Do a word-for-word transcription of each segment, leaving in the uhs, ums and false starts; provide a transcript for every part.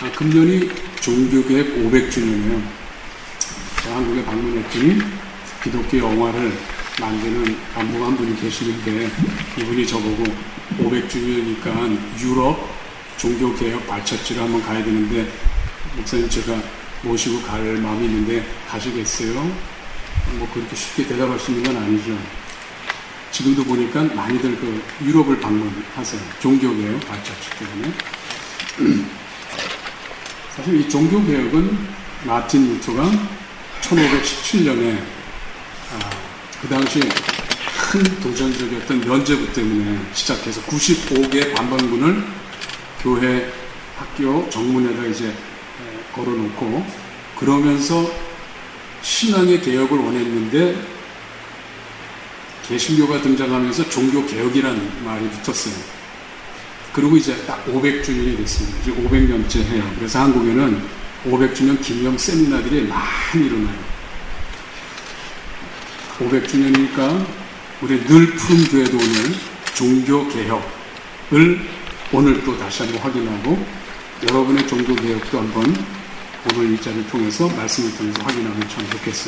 금년이 종교개혁 오백 주년이에요. 제가 한국에 방문했더니 기독교 영화를 만드는 감독 한 분이 계시는데 이분이 저보고 오백 주년이니까 유럽 종교개혁 발자취를 한번 가야 되는데 목사님 제가 모시고 갈 마음이 있는데 가시겠어요? 뭐 그렇게 쉽게 대답할 수 있는 건 아니죠. 지금도 보니까 많이들 그 유럽을 방문하세요. 종교개혁 발자취 때문에. 사실 이 종교개혁은 마틴 루터가 천오백십칠 년에 아, 그 당시 큰 도전적이었던 면죄부 때문에 시작해서 구십오 개 반반군을 교회, 학교, 정문에다 이제 걸어놓고 그러면서 신앙의 개혁을 원했는데 개신교가 등장하면서 종교개혁이라는 말이 붙었어요. 그리고 이제 딱 오백 주년이 됐습니다. 이제 오백 년째 해요. 그래서 한국에는 오백 주년 기념 세미나들이 많이 일어나요. 오백 주년이니까 우리 늘 푸른 교회도 오늘 종교개혁을 오늘 또 다시 한번 확인하고 여러분의 종교개혁도 한번 오늘 이 자리를 통해서 말씀을 통해서 확인하면 참 좋겠어요.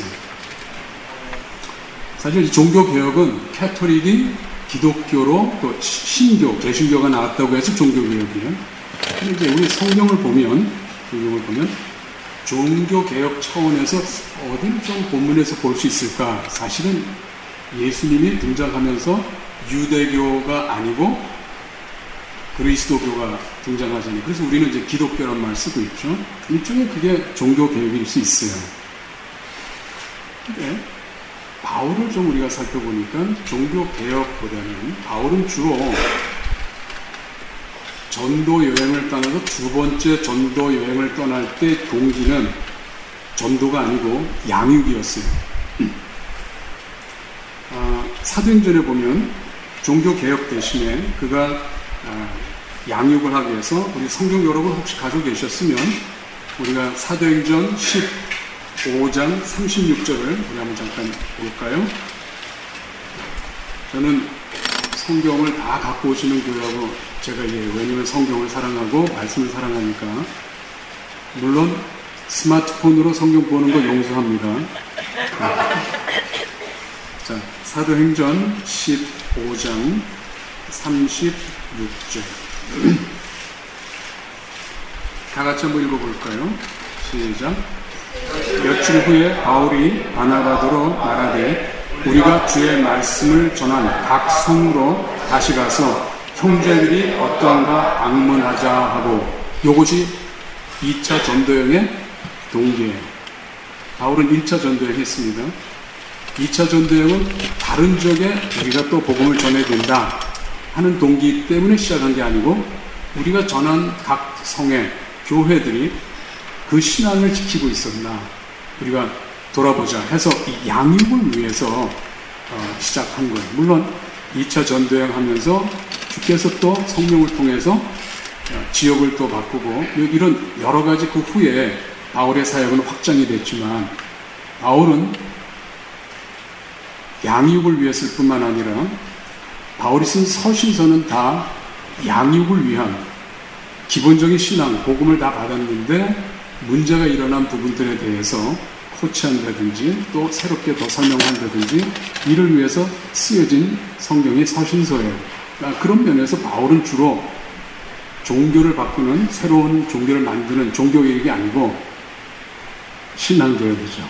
사실 이 종교개혁은 캐토릭이 기독교로 또 신교, 개신교가 나왔다고 해서 종교개혁이에요. 근데 이제 우리 성경을 보면, 성경을 보면 종교개혁 차원에서 어디를 좀 본문에서 볼 수 있을까? 사실은 예수님이 등장하면서 유대교가 아니고 그리스도교가 등장하잖아요. 그래서 우리는 이제 기독교란 말 쓰고 있죠. 일종의 그게 종교개혁일 수 있어요. 근데 바울을 좀 우리가 살펴보니까 종교개혁보다는 바울은 주로 전도 여행을 떠나서 두 번째 전도 여행을 떠날 때 동기는 전도가 아니고 양육이었어요. 아, 사도행전에 보면 종교개혁 대신에 그가 아, 양육을 하기 위해서 우리 성경 여러분 혹시 가지고 계셨으면 우리가 사도행전 십오 장 삼십육 절을 우리 한번 잠깐 볼까요? 저는 성경을 다 갖고 오시는 교회하고 제가 이해해요. 왜냐하면 성경을 사랑하고 말씀을 사랑하니까. 물론 스마트폰으로 성경 보는 거 용서합니다. 자, 사도행전 십오 장 삼십육 절 다 같이 한번 읽어볼까요? 시작. 며칠 후에 바울이 바나바더러 말하되 우리가 주의 말씀을 전한 각 성으로 다시 가서 형제들이 어떠한가 방문하자 하고, 요것이 이 차 전도여행의 동기예요. 바울은 일 차 전도여행 했습니다. 이 차 전도여행은 다른 지역에 우리가 또 복음을 전해야 된다 하는 동기 때문에 시작한 게 아니고 우리가 전한 각 성의 교회들이 그 신앙을 지키고 있었나 우리가 돌아보자 해서 이 양육을 위해서 어, 시작한 거예요. 물론 이 차 전도여행 하면서 주께서 또 성령을 통해서 어, 지역을 또 바꾸고 이런 여러 가지 그 후에 바울의 사역은 확장이 됐지만 바울은 양육을 위해서일 뿐만 아니라 바울이 쓴 서신서는 다 양육을 위한 기본적인 신앙, 복음을 다 받았는데 문제가 일어난 부분들에 대해서 코치한다든지 또 새롭게 더 설명한다든지 이를 위해서 쓰여진 성경의 서신서예요. 그러니까 그런 면에서 바울은 주로 종교를 바꾸는 새로운 종교를 만드는 종교개혁이 아니고 신앙교회죠.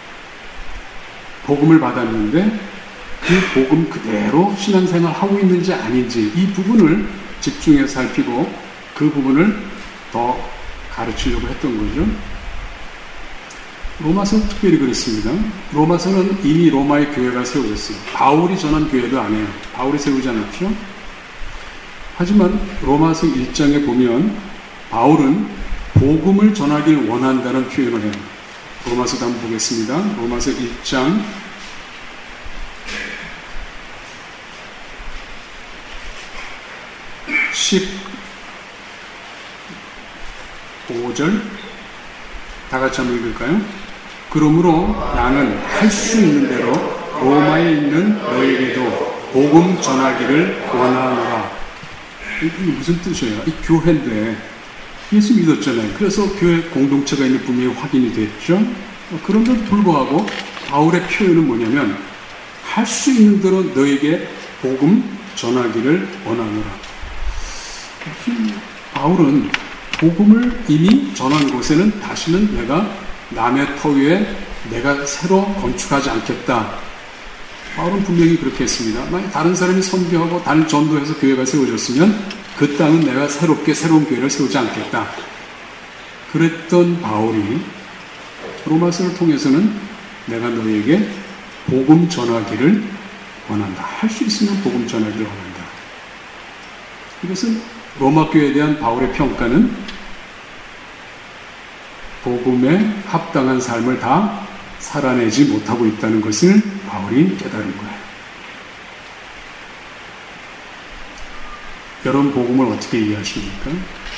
복음을 받았는데 그 복음 그대로 신앙생활 하고 있는지 아닌지 이 부분을 집중해서 살피고 그 부분을 더 가르치려고 했던 거죠. 로마서는 특별히 그렇습니다. 로마서는 이미 로마의 교회가 세워졌어요. 바울이 전한 교회도 아니에요. 바울이 세우지 않았죠. 하지만 로마서 일 장에 보면 바울은 복음을 전하길 원한다는 표현을 해요. 로마서도 한번 보겠습니다. 로마서 일 장 십오 절 다 같이 한번 읽을까요? 그러므로 나는 할 수 있는 대로 로마에 있는 너에게도 복음 전하기를 원하노라. 이게 무슨 뜻이에요? 이 교회인데 예수 믿었잖아요. 그래서 교회 공동체가 있는 분명히 확인이 됐죠. 그런데도 불구하고 바울의 표현은 뭐냐면 할 수 있는 대로 너에게 복음 전하기를 원하노라. 바울은 복음을 이미 전한 곳에는 다시는 내가 남의 터 위에 내가 새로 건축하지 않겠다. 바울은 분명히 그렇게 했습니다. 만약 다른 사람이 선교하고 다른 전도해서 교회가 세워졌으면 그 땅은 내가 새롭게 새로운 교회를 세우지 않겠다. 그랬던 바울이 로마서를 통해서는 내가 너에게 복음 전하기를 원한다. 할 수 있으면 복음 전하기를 원한다. 이것은 로마 교회에 대한 바울의 평가는 복음에 합당한 삶을 다 살아내지 못하고 있다는 것을 바울이 깨달은 거예요. 여러분 복음을 어떻게 이해하십니까?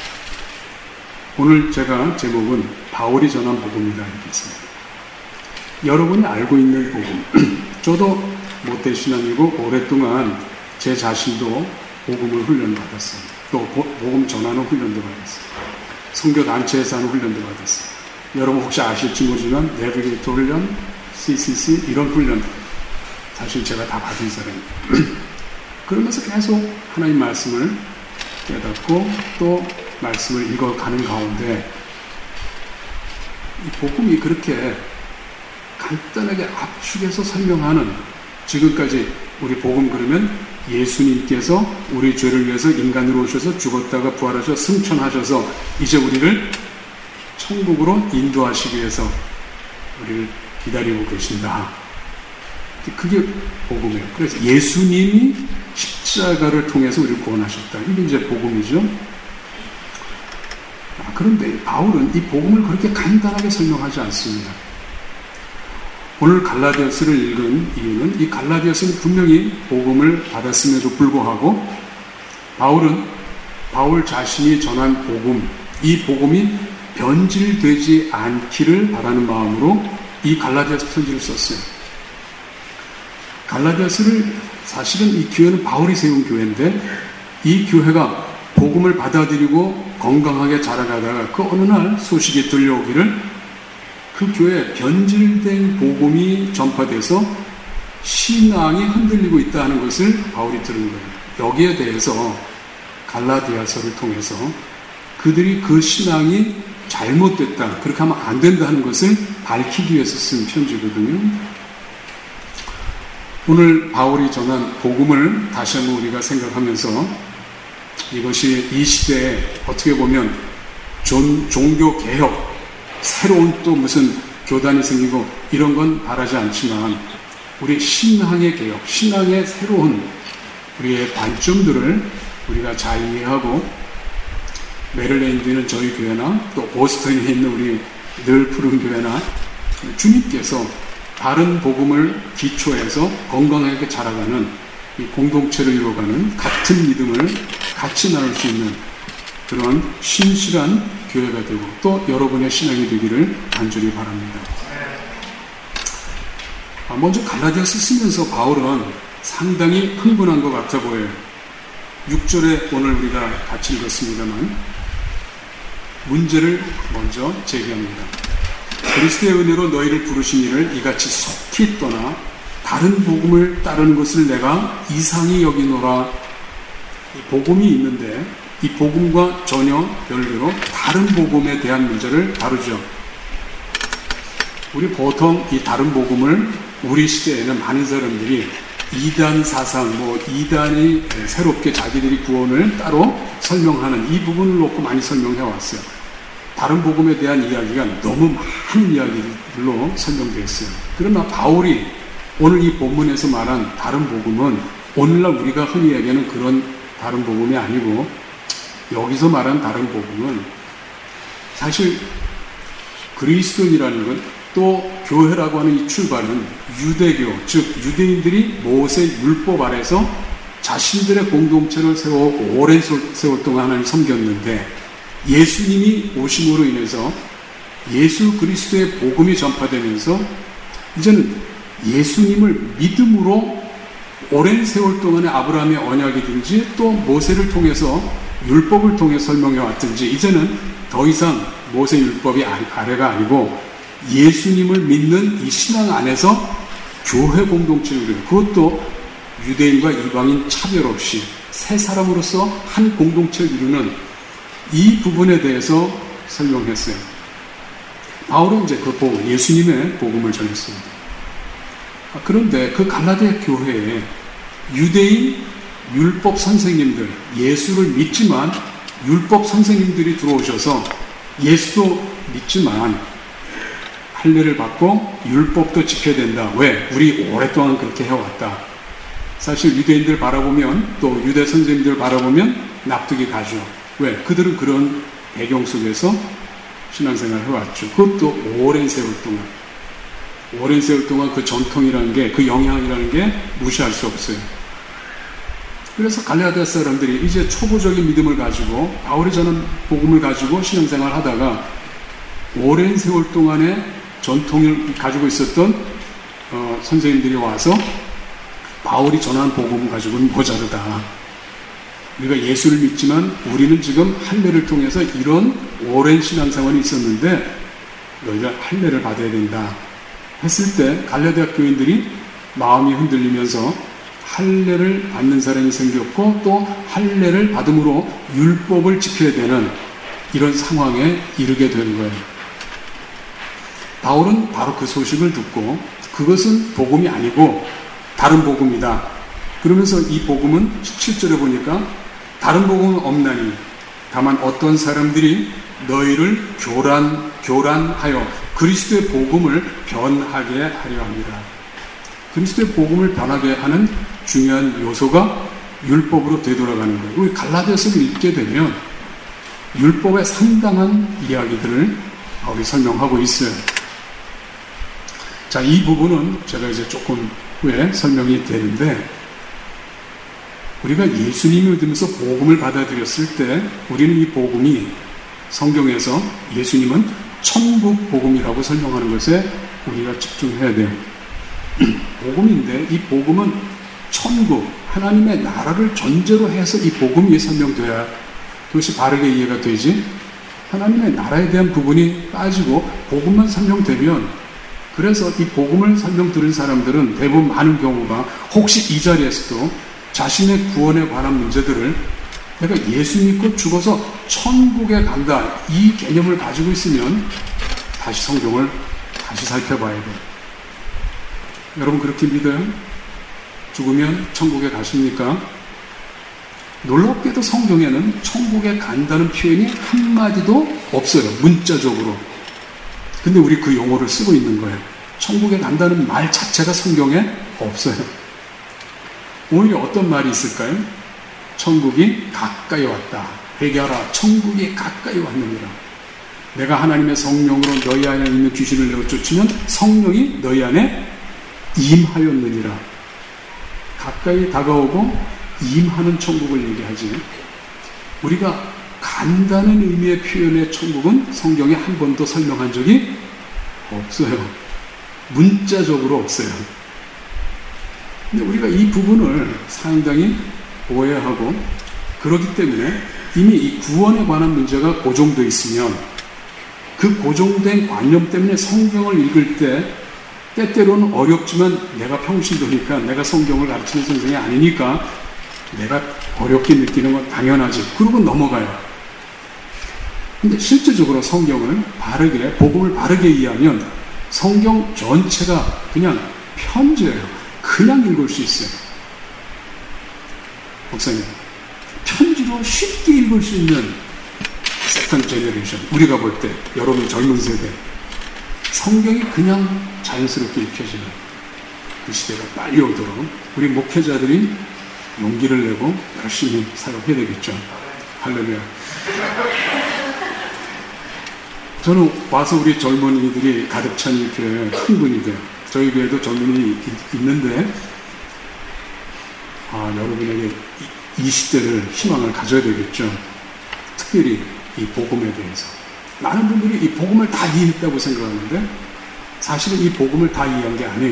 오늘 제가 제목은 바울이 전한 복음이라 했습니다. 여러분이 알고 있는 복음, 저도 못된 신앙이고 오랫동안 제 자신도 복음을 훈련받았어요. 또 복음 전하는 훈련도 받았어요. 선교단체에서 하는 훈련도 받았어요. 여러분 혹시 아실지 모르지만 내비게이터 훈련, 씨씨씨 이런 훈련 사실 제가 다 받은 사람이에요. 그러면서 계속 하나님 말씀을 깨닫고 또 말씀을 읽어가는 가운데 이 복음이 그렇게 간단하게 압축해서 설명하는 지금까지 우리 복음 그러면 예수님께서 우리 죄를 위해서 인간으로 오셔서 죽었다가 부활하셔서 승천하셔서 이제 우리를 천국으로 인도하시기 위해서 우리를 기다리고 계신다. 그게 복음이에요. 그래서 예수님이 십자가를 통해서 우리를 구원하셨다. 이게 이제 복음이죠. 아, 그런데 바울은 이 복음을 그렇게 간단하게 설명하지 않습니다. 오늘 갈라디아서를 읽은 이유는 이 갈라디아서는 분명히 복음을 받았음에도 불구하고 바울은 바울 자신이 전한 복음, 이 복음이 변질되지 않기를 바라는 마음으로 이 갈라디아서 편지를 썼어요. 갈라디아서를 사실은 이 교회는 바울이 세운 교회인데 이 교회가 복음을 받아들이고 건강하게 자라가다가 그 어느 날 소식이 들려오기를 그 교회에 변질된 복음이 전파돼서 신앙이 흔들리고 있다는 것을 바울이 들은 거예요. 여기에 대해서 갈라디아서를 통해서 그들이 그 신앙이 잘못됐다, 그렇게 하면 안 된다는 것을 밝히기 위해서 쓴 편지거든요. 오늘 바울이 전한 복음을 다시 한번 우리가 생각하면서 이것이 이 시대에 어떻게 보면 종, 종교 개혁, 새로운 또 무슨 교단이 생기고 이런 건 바라지 않지만 우리 신앙의 개혁, 신앙의 새로운 우리의 관점들을 우리가 잘 이해하고 메릴랜드에 있는 저희 교회나 또 보스턴에 있는 우리 늘 푸른 교회나 주님께서 다른 복음을 기초해서 건강하게 자라가는 이 공동체를 이루어가는 같은 믿음을 같이 나눌 수 있는 그런 신실한 교회가 되고 또 여러분의 신앙이 되기를 간절히 바랍니다. 먼저 갈라디아서 쓰면서 바울은 상당히 흥분한 것 같아 보여요. 육 절에 오늘 우리가 같이 읽었습니다만 문제를 먼저 제기합니다. 그리스도의 은혜로 너희를 부르신 이를 이같이 속히 떠나 다른 복음을 따르는 것을 내가 이상히 여기노라. 이 복음이 있는데 이 복음과 전혀 별개로 다른 복음에 대한 문제를 다루죠. 우리 보통 이 다른 복음을 우리 시대에는 많은 사람들이 이단 사상, 뭐 이단이 새롭게 자기들이 구원을 따로 설명하는 이 부분을 놓고 많이 설명해 왔어요. 다른 복음에 대한 이야기가 너무 많은 이야기들로 설명되어 있어요. 그러나 바울이 오늘 이 본문에서 말한 다른 복음은 오늘날 우리가 흔히 얘기하는 그런 다른 복음이 아니고 여기서 말한 다른 복음은 사실 그리스도인이라는 것 또 교회라고 하는 이 출발은 유대교, 즉 유대인들이 모세 율법 아래서 자신들의 공동체를 세워 오랜 세월 동안 하나님 섬겼는데 예수님이 오심으로 인해서 예수 그리스도의 복음이 전파되면서 이제는 예수님을 믿음으로 오랜 세월 동안의 아브라함의 언약이든지 또 모세를 통해서 율법을 통해 설명해 왔든지 이제는 더 이상 모세 율법이 아래가 아니고 예수님을 믿는 이 신앙 안에서 교회 공동체를 이루는, 그것도 유대인과 이방인 차별 없이 세 사람으로서 한 공동체를 이루는 이 부분에 대해서 설명했어요. 바울은 이제 그 복음, 예수님의 복음을 전했습니다. 그런데 그 갈라디아 교회에 유대인 율법 선생님들, 예수를 믿지만 율법 선생님들이 들어오셔서 예수도 믿지만 할례를 받고 율법도 지켜야 된다. 왜? 우리 오랫동안 그렇게 해왔다. 사실 유대인들 바라보면, 또 유대 선생님들 바라보면 납득이 가죠. 왜? 그들은 그런 배경 속에서 신앙생활을 해왔죠. 그것도 오랜 세월 동안. 오랜 세월 동안 그 전통이라는 게, 그 영향이라는 게 무시할 수 없어요. 그래서 갈라디아 사람들이 이제 초보적인 믿음을 가지고, 바울이 전한 복음을 가지고 신앙생활을 하다가 오랜 세월 동안의 전통을 가지고 있었던 어, 선생님들이 와서 바울이 전한 복음 가지고는 모자르다. 우리가 예수를 믿지만 우리는 지금 할례를 통해서 이런 오랜 신앙생활이 있었는데 너희가 할례를 받아야 된다 했을 때 갈라디아 교인들이 마음이 흔들리면서 할례를 받는 사람이 생겼고, 또 할례를 받음으로 율법을 지켜야 되는 이런 상황에 이르게 된 거예요. 바울은 바로 그 소식을 듣고 그것은 복음이 아니고 다른 복음이다. 그러면서 이 복음은 칠 절에 보니까 다른 복음은 없나니 다만 어떤 사람들이 너희를 교란, 교란하여 그리스도의 복음을 변하게 하려 합니다. 그리스도의 복음을 변하게 하는 중요한 요소가 율법으로 되돌아가는 거예요. 우리 갈라디아서를 읽게 되면 율법의 상당한 이야기들을 바울이 설명하고 있어요. 자, 이 부분은 제가 이제 조금 후에 설명이 되는데, 우리가 예수님을 믿으면서 복음을 받아들였을 때 우리는 이 복음이 성경에서 예수님은 천국 복음이라고 설명하는 것에 우리가 집중해야 돼요. 복음인데 이 복음은 천국, 하나님의 나라를 전제로 해서 이 복음이 설명돼야 그것이 바르게 이해가 되지, 하나님의 나라에 대한 부분이 빠지고 복음만 설명되면, 그래서 이 복음을 설명 들은 사람들은 대부분 많은 경우가 혹시 이 자리에서도 자신의 구원에 관한 문제들을 내가 예수 믿고 죽어서 천국에 간다, 이 개념을 가지고 있으면 다시 성경을 다시 살펴봐야 돼요. 여러분 그렇게 믿어요? 죽으면 천국에 가십니까? 놀랍게도 성경에는 천국에 간다는 표현이 한마디도 없어요. 문자적으로. 근데 우리 그 용어를 쓰고 있는 거예요. 천국에 간다는 말 자체가 성경에 없어요. 오히려 어떤 말이 있을까요? 천국이 가까이 왔다. 회개하라. 천국이 가까이 왔느니라. 내가 하나님의 성령으로 너희 안에 있는 귀신을 내어 쫓으면 성령이 너희 안에 임하였느니라. 가까이 다가오고 임하는 천국을 얘기하지, 우리가 간다는 의미의 표현의 천국은 성경에 한 번도 설명한 적이 없어요. 문자적으로 없어요. 근데 우리가 이 부분을 상당히 오해하고, 그렇기 때문에 이미 이 구원에 관한 문제가 고정되어 있으면 그 고정된 관념 때문에 성경을 읽을 때 때때로는 어렵지만, 내가 평신도니까, 내가 성경을 가르치는 선생이 아니니까 내가 어렵게 느끼는 건 당연하지, 그러고 넘어가요. 근데 실질적으로 성경을 바르게, 복음을 바르게 이해하면 성경 전체가 그냥 편지예요. 그냥 읽을 수 있어요. 목사님, 편지로 쉽게 읽을 수 있는 세컨드 제너레이션, 우리가 볼 때 여러분 젊은 세대, 성경이 그냥 자연스럽게 읽혀지는 그 시대가 빨리 오도록 우리 목회자들이 용기를 내고 열심히 사역해야 되겠죠. 할렐루야. 저는 와서 우리 젊은이들이 가득 찬 이 교회에 큰 분이 돼요. 저희 교회도 젊은이 있는데, 아, 여러분에게 이십 대를 희망을 가져야 되겠죠. 특별히 이 복음에 대해서. 많은 분들이 이 복음을 다 이해했다고 생각하는데 사실은 이 복음을 다 이해한 게 아니에요.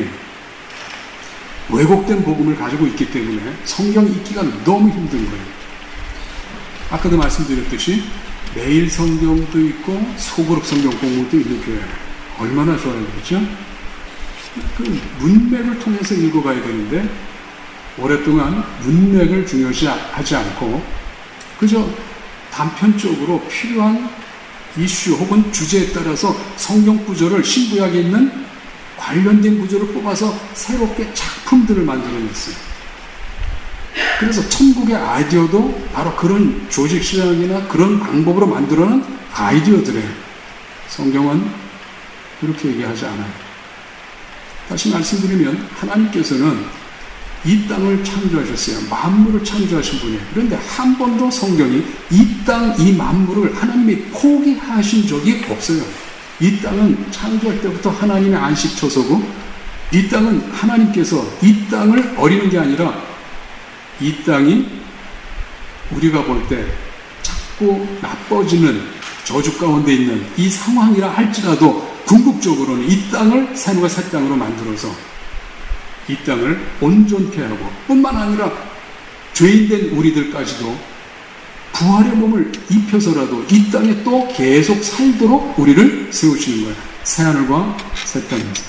왜곡된 복음을 가지고 있기 때문에 성경 읽기가 너무 힘든 거예요. 아까도 말씀드렸듯이 매일 성경도 있고 소그룹 성경 공부도 있는 교회 얼마나 좋아요, 그렇죠? 그 문맥을 통해서 읽어가야 되는데 오랫동안 문맥을 중요시하지 않고 그저 단편적으로 필요한 이슈 혹은 주제에 따라서 성경 구절을 신구약에 있는 관련된 구절을 뽑아서 새롭게 작품들을 만들어냈어요. 그래서 천국의 아이디어도 바로 그런 조직 신학이나 그런 방법으로 만들어낸 아이디어들이에요. 성경은 그렇게 얘기하지 않아요. 다시 말씀드리면 하나님께서는 이 땅을 창조하셨어요. 만물을 창조하신 분이에요. 그런데 한 번도 성경이 이 땅, 이 만물을 하나님이 포기하신 적이 없어요. 이 땅은 창조할 때부터 하나님의 안식처소고 이 땅은 하나님께서 이 땅을 버리는 게 아니라 이 땅이 우리가 볼 때 자꾸 나빠지는 저주 가운데 있는 이 상황이라 할지라도 궁극적으로는 이 땅을 새로운 새 땅으로 만들어서 이 땅을 온전케 하고 뿐만 아니라 죄인된 우리들까지도 부활의 몸을 입혀서라도 이 땅에 또 계속 살도록 우리를 세우시는 거예요. 새하늘과 새 땅에서.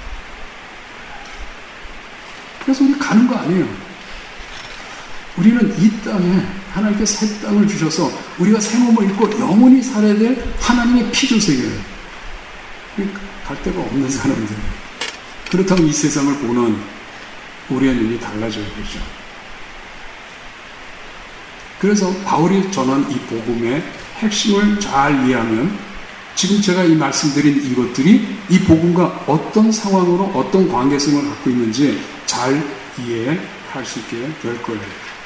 그래서 우리 가는 거 아니에요. 우리는 이 땅에 하나님께 새 땅을 주셔서 우리가 새 몸을 입고 영원히 살아야 될 하나님의 피조세계예요. 갈 데가 없는 사람들이에요. 그렇다면 이 세상을 보는 우리의 눈이 달라져야겠죠. 그래서 바울이 전한 이 복음의 핵심을 잘 이해하면 지금 제가 이 말씀드린 이것들이 이 복음과 어떤 상황으로 어떤 관계성을 갖고 있는지 잘 이해할 수 있게 될 거예요.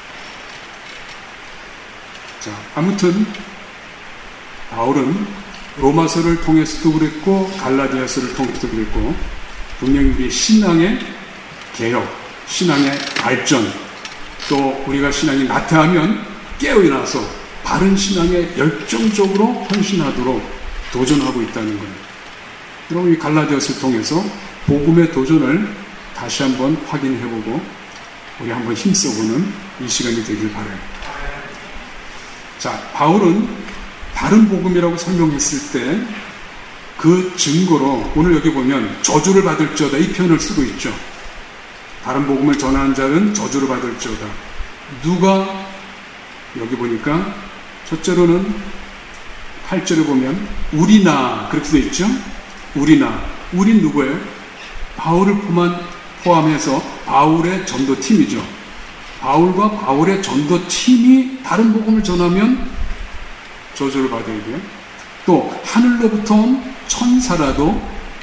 자, 아무튼 바울은 로마서를 통해서도 그랬고 갈라디아서를 통해서도 그랬고 분명히 우리 신앙의 개혁, 신앙의 발전, 또 우리가 신앙이 나태하면 깨어나서 바른 신앙에 열정적으로 헌신하도록 도전하고 있다는 거예요. 그럼 이 갈라디아서를 통해서 복음의 도전을 다시 한번 확인해보고 우리 한번 힘써보는 이 시간이 되길 바라요. 자, 바울은 바른 복음이라고 설명했을 때 그 증거로 오늘 여기 보면 저주를 받을지어다 이 표현을 쓰고 있죠. 바른 복음을 전하는 자는 저주를 받을지어다. 누가 여기 보니까 첫째로는 팔 절에 보면 우리나 그렇게 되어 있죠. 우리나. 우린 누구예요? 바울을 포함해서 바울의 전도팀이죠. 바울과 바울의 전도팀이 다른 복음을 전하면 저주를 받아야 돼요. 또 하늘로부터 온 천사라도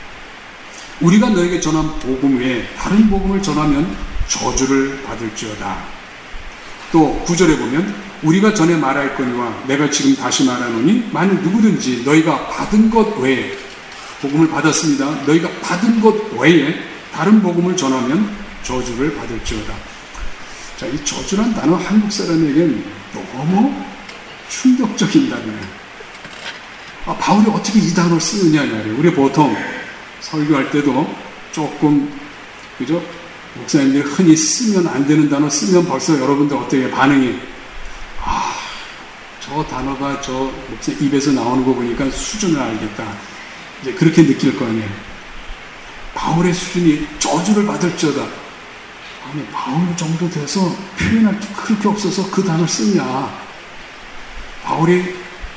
우리가 너에게 전한 복음 외에 다른 복음을 전하면 저주를 받을지어다. 또 구 절에 보면 우리가 전에 말하였거니와 내가 지금 다시 말하노니 만일 누구든지 너희가 받은 것 외에 복음을 받았습니다. 너희가 받은 것 외에 다른 복음을 전하면 저주를 받을지어다. 자, 이 저주란 단어 한국 사람에겐 너무 충격적인 단어예요. 아, 바울이 어떻게 이 단어를 쓰느냐 말이에요. 우리 보통 설교할 때도 조금 그죠? 목사님들이 흔히 쓰면 안 되는 단어 쓰면 벌써 여러분들 어떻게 반응이 아, 저 단어가 저 목사 입에서 나오는 거 보니까 수준을 알겠다. 이제 그렇게 느낄 거 아니에요. 바울의 수준이 저주를 받을지어다. 아니, 바울 정도 돼서 표현할 게 그렇게 없어서 그 단어를 쓰냐. 바울이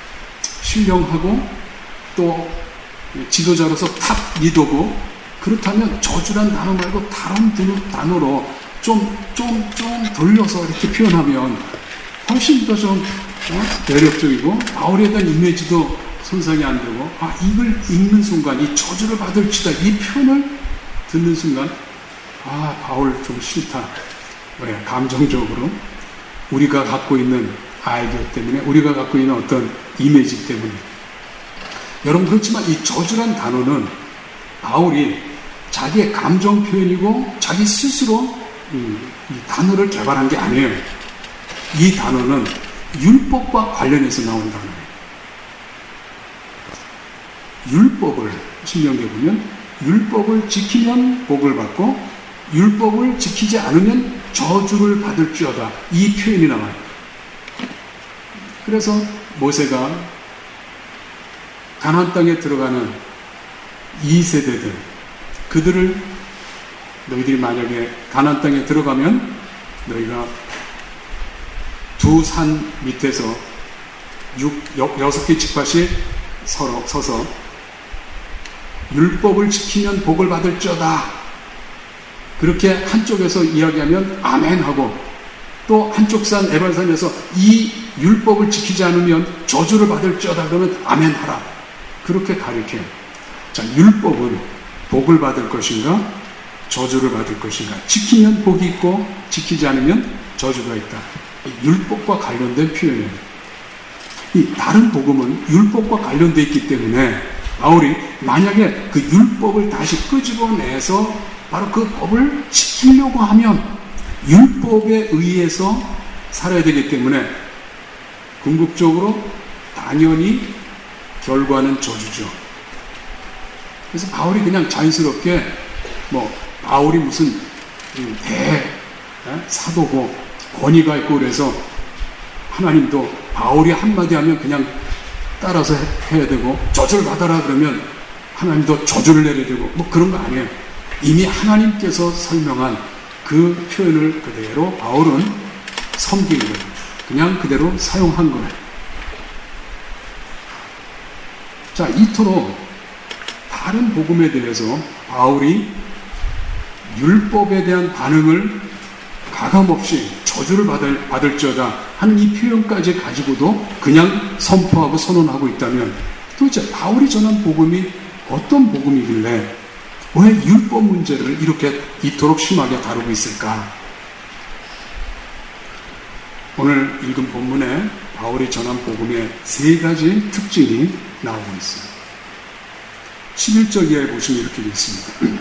신령하고 또 지도자로서 탑 리더고 그렇다면 저주란 단어 말고 다른 단어로 좀, 좀, 좀 돌려서 이렇게 표현하면 훨씬 더 좀 어? 매력적이고 바울에 대한 이미지도 손상이 안 되고 아, 이걸 읽는 순간 이 저주를 받을지다 이 표현을 듣는 순간 아, 바울 좀 싫다. 왜? 감정적으로 우리가 갖고 있는 아이디어 때문에 우리가 갖고 있는 어떤 이미지 때문에 여러분 그렇지만 이 저주란 단어는 바울이 자기의 감정 표현이고 자기 스스로 이, 이 단어를 개발한 게 아니에요. 이 단어는 율법과 관련해서 나온 단어예요. 율법을 신명기에 보면 율법을 지키면 복을 받고 율법을 지키지 않으면 저주를 받을지어다 이 표현이 나와요. 그래서 모세가 가나안 땅에 들어가는 이 세대들, 그들을 너희들이 만약에 가나안 땅에 들어가면 너희가 두 산 밑에서 육, 여섯 개 지파씩 서로 서서 율법을 지키면 복을 받을지어다. 그렇게 한쪽에서 이야기하면 아멘 하고, 또 한쪽 산 에발산에서 이 율법을 지키지 않으면 저주를 받을지어다 그러면 아멘 하라. 그렇게 가르쳐요. 자, 율법은 복을 받을 것인가 저주를 받을 것인가? 지키면 복이 있고 지키지 않으면 저주가 있다. 율법과 관련된 표현이에요. 이 다른 복음은 율법과 관련되어 있기 때문에 바울이 만약에 그 율법을 다시 끄집어내서 바로 그 법을 지키려고 하면 율법에 의해서 살아야 되기 때문에 궁극적으로 당연히 결과는 저주죠. 그래서 바울이 그냥 자연스럽게 뭐 바울이 무슨 대 사도고 권위가 있고 그래서 하나님도 바울이 한마디 하면 그냥 따라서 해야 되고 저주를 받아라 그러면 하나님도 저주를 내려야 되고 뭐 그런 거 아니에요. 이미 하나님께서 설명한 그 표현을 그대로 바울은 섬긴 거예요. 그냥 그대로 사용한 거예요. 자, 이토록 다른 복음에 대해서 바울이 율법에 대한 반응을 가감없이 저주를 받을, 받을지어다 하는 이 표현까지 가지고도 그냥 선포하고 선언하고 있다면 도대체 바울이 전한 복음이 어떤 복음이길래 왜 율법 문제를 이렇게 이토록 심하게 다루고 있을까? 오늘 읽은 본문에 바울이 전한 복음의 세 가지 특징이 나오고 있어요. 십일 절 이하에 보시면 이렇게 되어 있습니다.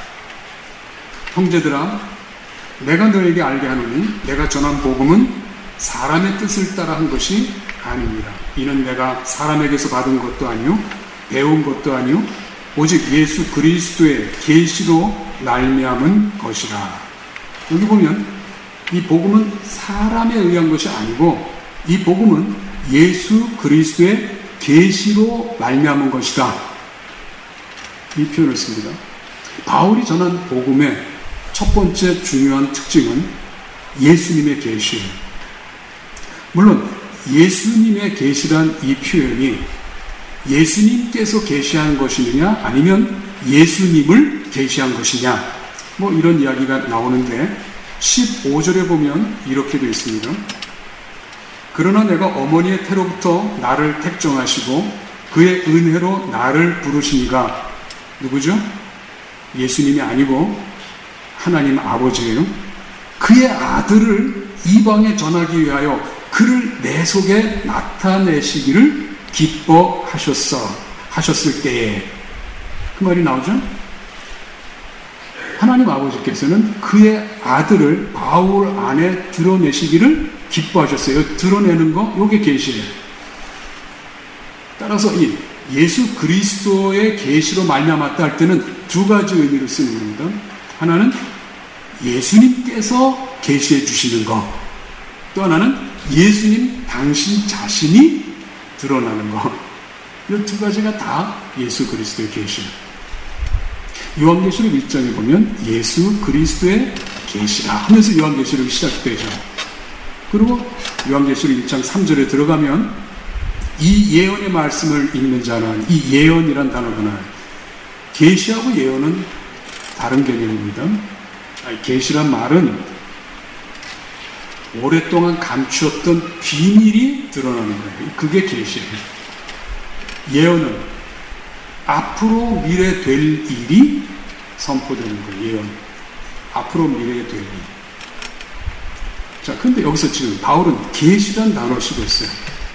형제들아, 내가 너에게 알게 하노니 내가 전한 복음은 사람의 뜻을 따라 한 것이 아닙니다. 이는 내가 사람에게서 받은 것도 아니요 배운 것도 아니요 오직 예수 그리스도의 계시로 말미암은 것이라. 여기 보면 이 복음은 사람에 의한 것이 아니고 이 복음은 예수 그리스도의 계시로 말미암은 것이다. 이 표현을 씁니다. 바울이 전한 복음의 첫 번째 중요한 특징은 예수님의 계시예요. 물론 예수님의 계시란 이 표현이 예수님께서 계시한 것이냐 아니면 예수님을 계시한 것이냐 뭐 이런 이야기가 나오는데 십오 절에 보면 이렇게 되어 있습니다. 그러나 내가 어머니의 태로부터 나를 택정하시고 그의 은혜로 나를 부르시니가 누구죠? 예수님이 아니고 하나님 아버지예요. 그의 아들을 이방에 전하기 위하여 그를 내 속에 나타내시기를 기뻐하셨어 하셨을 때에 그 말이 나오죠. 하나님 아버지께서는 그의 아들을 바울 안에 드러내시기를 기뻐하셨어요. 드러내는 거 요게 계시예요. 따라서 이 예수 그리스도의 계시로 말미암았다 할 때는 두 가지 의미로 쓰는 겁니다. 하나는 예수님께서 계시해 주시는 것, 또 하나는 예수님 당신 자신이 드러나는 것. 이 두 가지가 다 예수 그리스도의 계시예요. 요한계시록 일 장에 보면 예수 그리스도의 계시라 하면서 요한계시록이 시작되죠. 그리고 요한계시록 일 장 삼 절에 들어가면 이 예언의 말씀을 읽는 자는 이 예언이란 단어가 나와요. 계시하고 예언은 다른 개념입니다. 계시란 말은 오랫동안 감추었던 비밀이 드러나는 거예요. 그게 계시예요. 예언은 앞으로 미래 될 일이 선포되는 거예요. 예언. 앞으로 미래에 될 일. 자, 근데 여기서 지금 바울은 계시란 단어를 쓰고 있어요.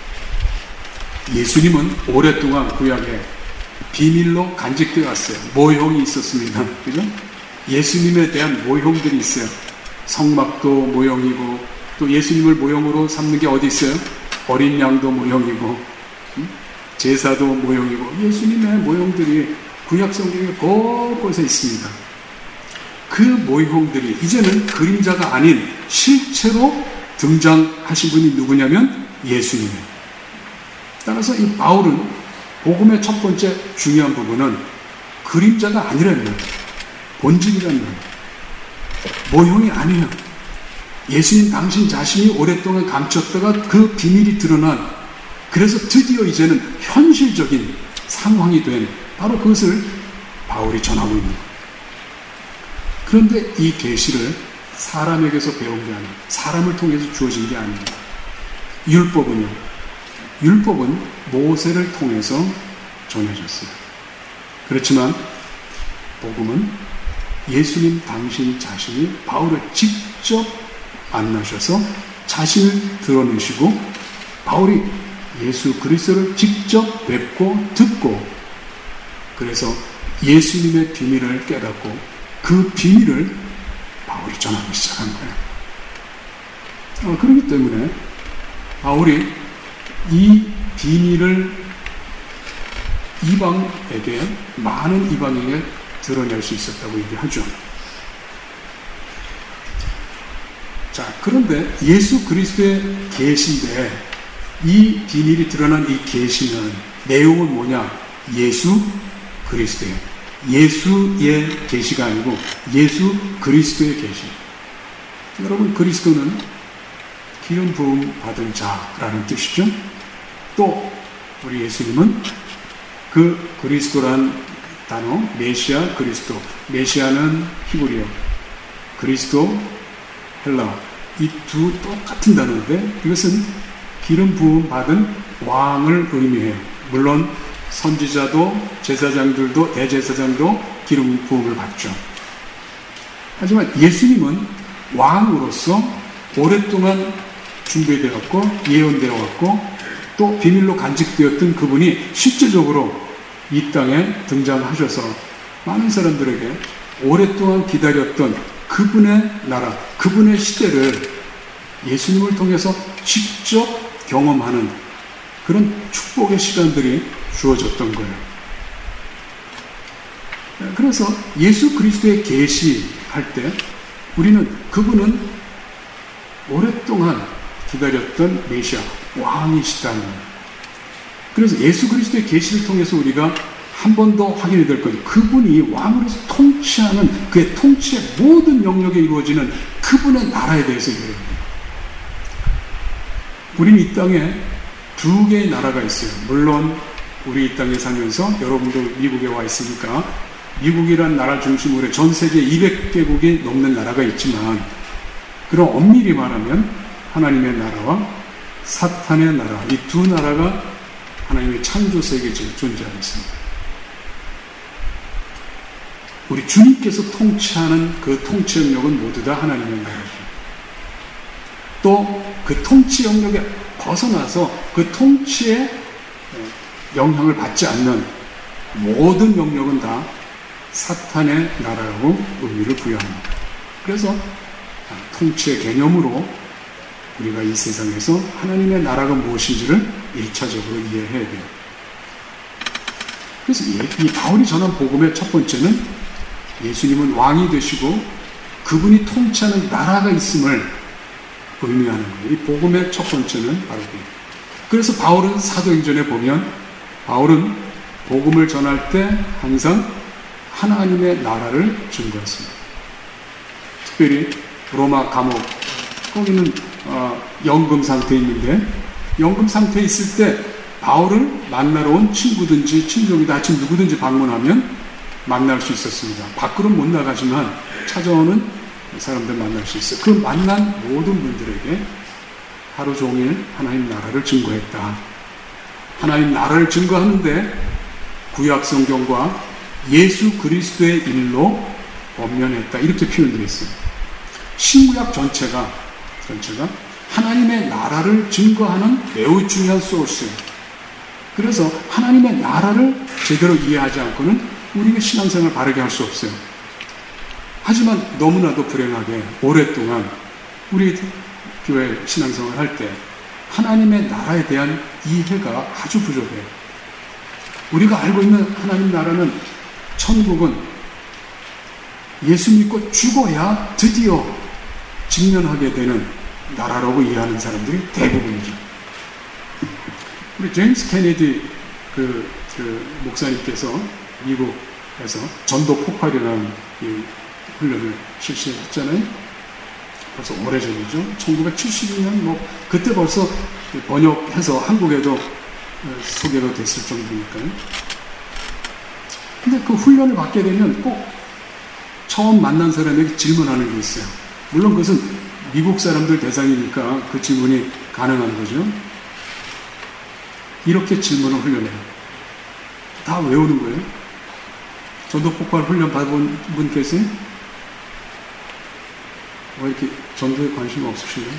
예수님은 오랫동안 구약에 비밀로 간직되어 왔어요. 모형이 있었습니다. 그죠? 예수님에 대한 모형들이 있어요. 성막도 모형이고 또 예수님을 모형으로 삼는 게 어디 있어요? 어린 양도 모형이고 제사도 모형이고 예수님의 모형들이 구약 성경에 곳곳에 있습니다. 그 모형들이 이제는 그림자가 아닌 실체로 등장하신 분이 누구냐면 예수님이에요. 따라서 이 바울은 복음의 첫 번째 중요한 부분은 그림자가 아니라는 거예요. 본질이라는 거예요. 모형이 아니에요. 예수님 당신 자신이 오랫동안 감췄다가 그 비밀이 드러난, 그래서 드디어 이제는 현실적인 상황이 된 바로 그것을 바울이 전하고 있는 거예요. 그런데 이 계시를 사람에게서 배운 게 아니에요. 사람을 통해서 주어진 게 아닙니다. 율법은요. 율법은 모세를 통해서 전해졌어요. 그렇지만 복음은 예수님 당신 자신이 바울을 직접 만나셔서 자신을 드러내시고 바울이 예수 그리스도를 직접 뵙고 듣고 그래서 예수님의 비밀을 깨닫고 그 비밀을 바울이 전하기 시작한 거예요. 어, 그렇기 때문에 바울이 이 비밀을 이방에게, 많은 이방에게 드러낼 수 있었다고 얘기하죠. 자, 그런데 예수 그리스도의 계시인데 이 비밀이 드러난 이 계시는 내용은 뭐냐? 예수 그리스도예요. 예수의 계시가 아니고 예수 그리스도의 계시. 여러분, 그리스도는 기름 부음 받은 자라는 뜻이죠. 또 우리 예수님은 그 그리스도란 단어, 메시아, 그리스도. 메시아는 히브리어, 그리스도, 헬라. 이 두 똑같은 단어인데 이것은 기름 부음 받은 왕을 의미해요. 물론 선지자도 제사장들도 대제사장도 기름 부음을 받죠. 하지만 예수님은 왕으로서 오랫동안 준비되었고 예언되어 왔고 또 비밀로 간직되었던 그분이 실제적으로 이 땅에 등장하셔서 많은 사람들에게 오랫동안 기다렸던 그분의 나라, 그분의 시대를 예수님을 통해서 직접 경험하는 그런 축복의 시간들이 주어졌던 거예요. 그래서 예수 그리스도의 계시할 때 우리는 그분은 오랫동안 기다렸던 메시아, 왕이시다는 거예요. 그래서 예수 그리스도의 계시를 통해서 우리가 한 번 더 확인이 될 거예요. 그분이 왕으로서 통치하는 그의 통치의 모든 영역에 이루어지는 그분의 나라에 대해서 얘기합니다. 우리는 이 땅에 두 개의 나라가 있어요. 물론 우리 이 땅에 살면서 여러분도 미국에 와 있으니까 미국이란 나라 중심으로 전 세계 이백 개국이 넘는 나라가 있지만 그런 엄밀히 말하면 하나님의 나라와 사탄의 나라, 이 두 나라가 하나님의 창조 세계에 존재하고 있습니다. 우리 주님께서 통치하는 그 통치 영역은 모두 다 하나님의 나라죠. 또 그 통치 영역에 벗어나서 그 통치의 영향을 받지 않는 모든 영역은 다 사탄의 나라라고 의미를 부여합니다. 그래서 통치의 개념으로 우리가 이 세상에서 하나님의 나라가 무엇인지를 일차적으로 이해해야 돼요. 그래서 이 바울이 전한 복음의 첫 번째는 예수님은 왕이 되시고 그분이 통치하는 나라가 있음을 의미하는 거예요. 이 복음의 첫 번째는 바로 그예요. 그래서 바울은 사도행전에 보면 바울은 복음을 전할 때 항상 하나님의 나라를 증거했습니다. 특별히 로마 감옥, 거기는 어, 연금 상태에 있는데 연금 상태에 있을 때 바울을 만나러 온 친구든지 친족이다 하여튼 누구든지 방문하면 만날 수 있었습니다. 밖으로 못 나가지만 찾아오는 사람들 만날 수 있어요. 그 만난 모든 분들에게 하루 종일 하나님 나라를 증거했다. 하나님 나라를 증거하는데 구약 성경과 예수 그리스도의 일로 권면했다. 이렇게 표현되어 있어요. 신구약 전체가 전체가 하나님의 나라를 증거하는 매우 중요한 소스예요. 그래서 하나님의 나라를 제대로 이해하지 않고는 우리가 신앙생활을 바르게 할 수 없어요. 하지만 너무나도 불행하게 오랫동안 우리 교회 신앙생활을 할 때 하나님의 나라에 대한 이해가 아주 부족해요. 우리가 알고 있는 하나님 나라는 천국은 예수 믿고 죽어야 드디어 직면하게 되는 나라라고 이해하는 사람들이 대부분이죠. 우리 제임스 케네디 그, 그 목사님께서 미국에서 전도 폭발이라는 이 훈련을 실시했잖아요. 벌써 오래전이죠. 천구백칠십이 년 뭐 그때 벌써 번역해서 한국에도 소개가 됐을 정도니까요. 근데 그 훈련을 받게 되면 꼭 처음 만난 사람에게 질문하는 게 있어요. 물론 그것은 미국 사람들 대상이니까 그 질문이 가능한 거죠. 이렇게 질문을 훈련해요. 다 외우는 거예요. 전도 폭발 훈련 받은 분 계세요? 왜 이렇게 전도에 관심 없으신가요?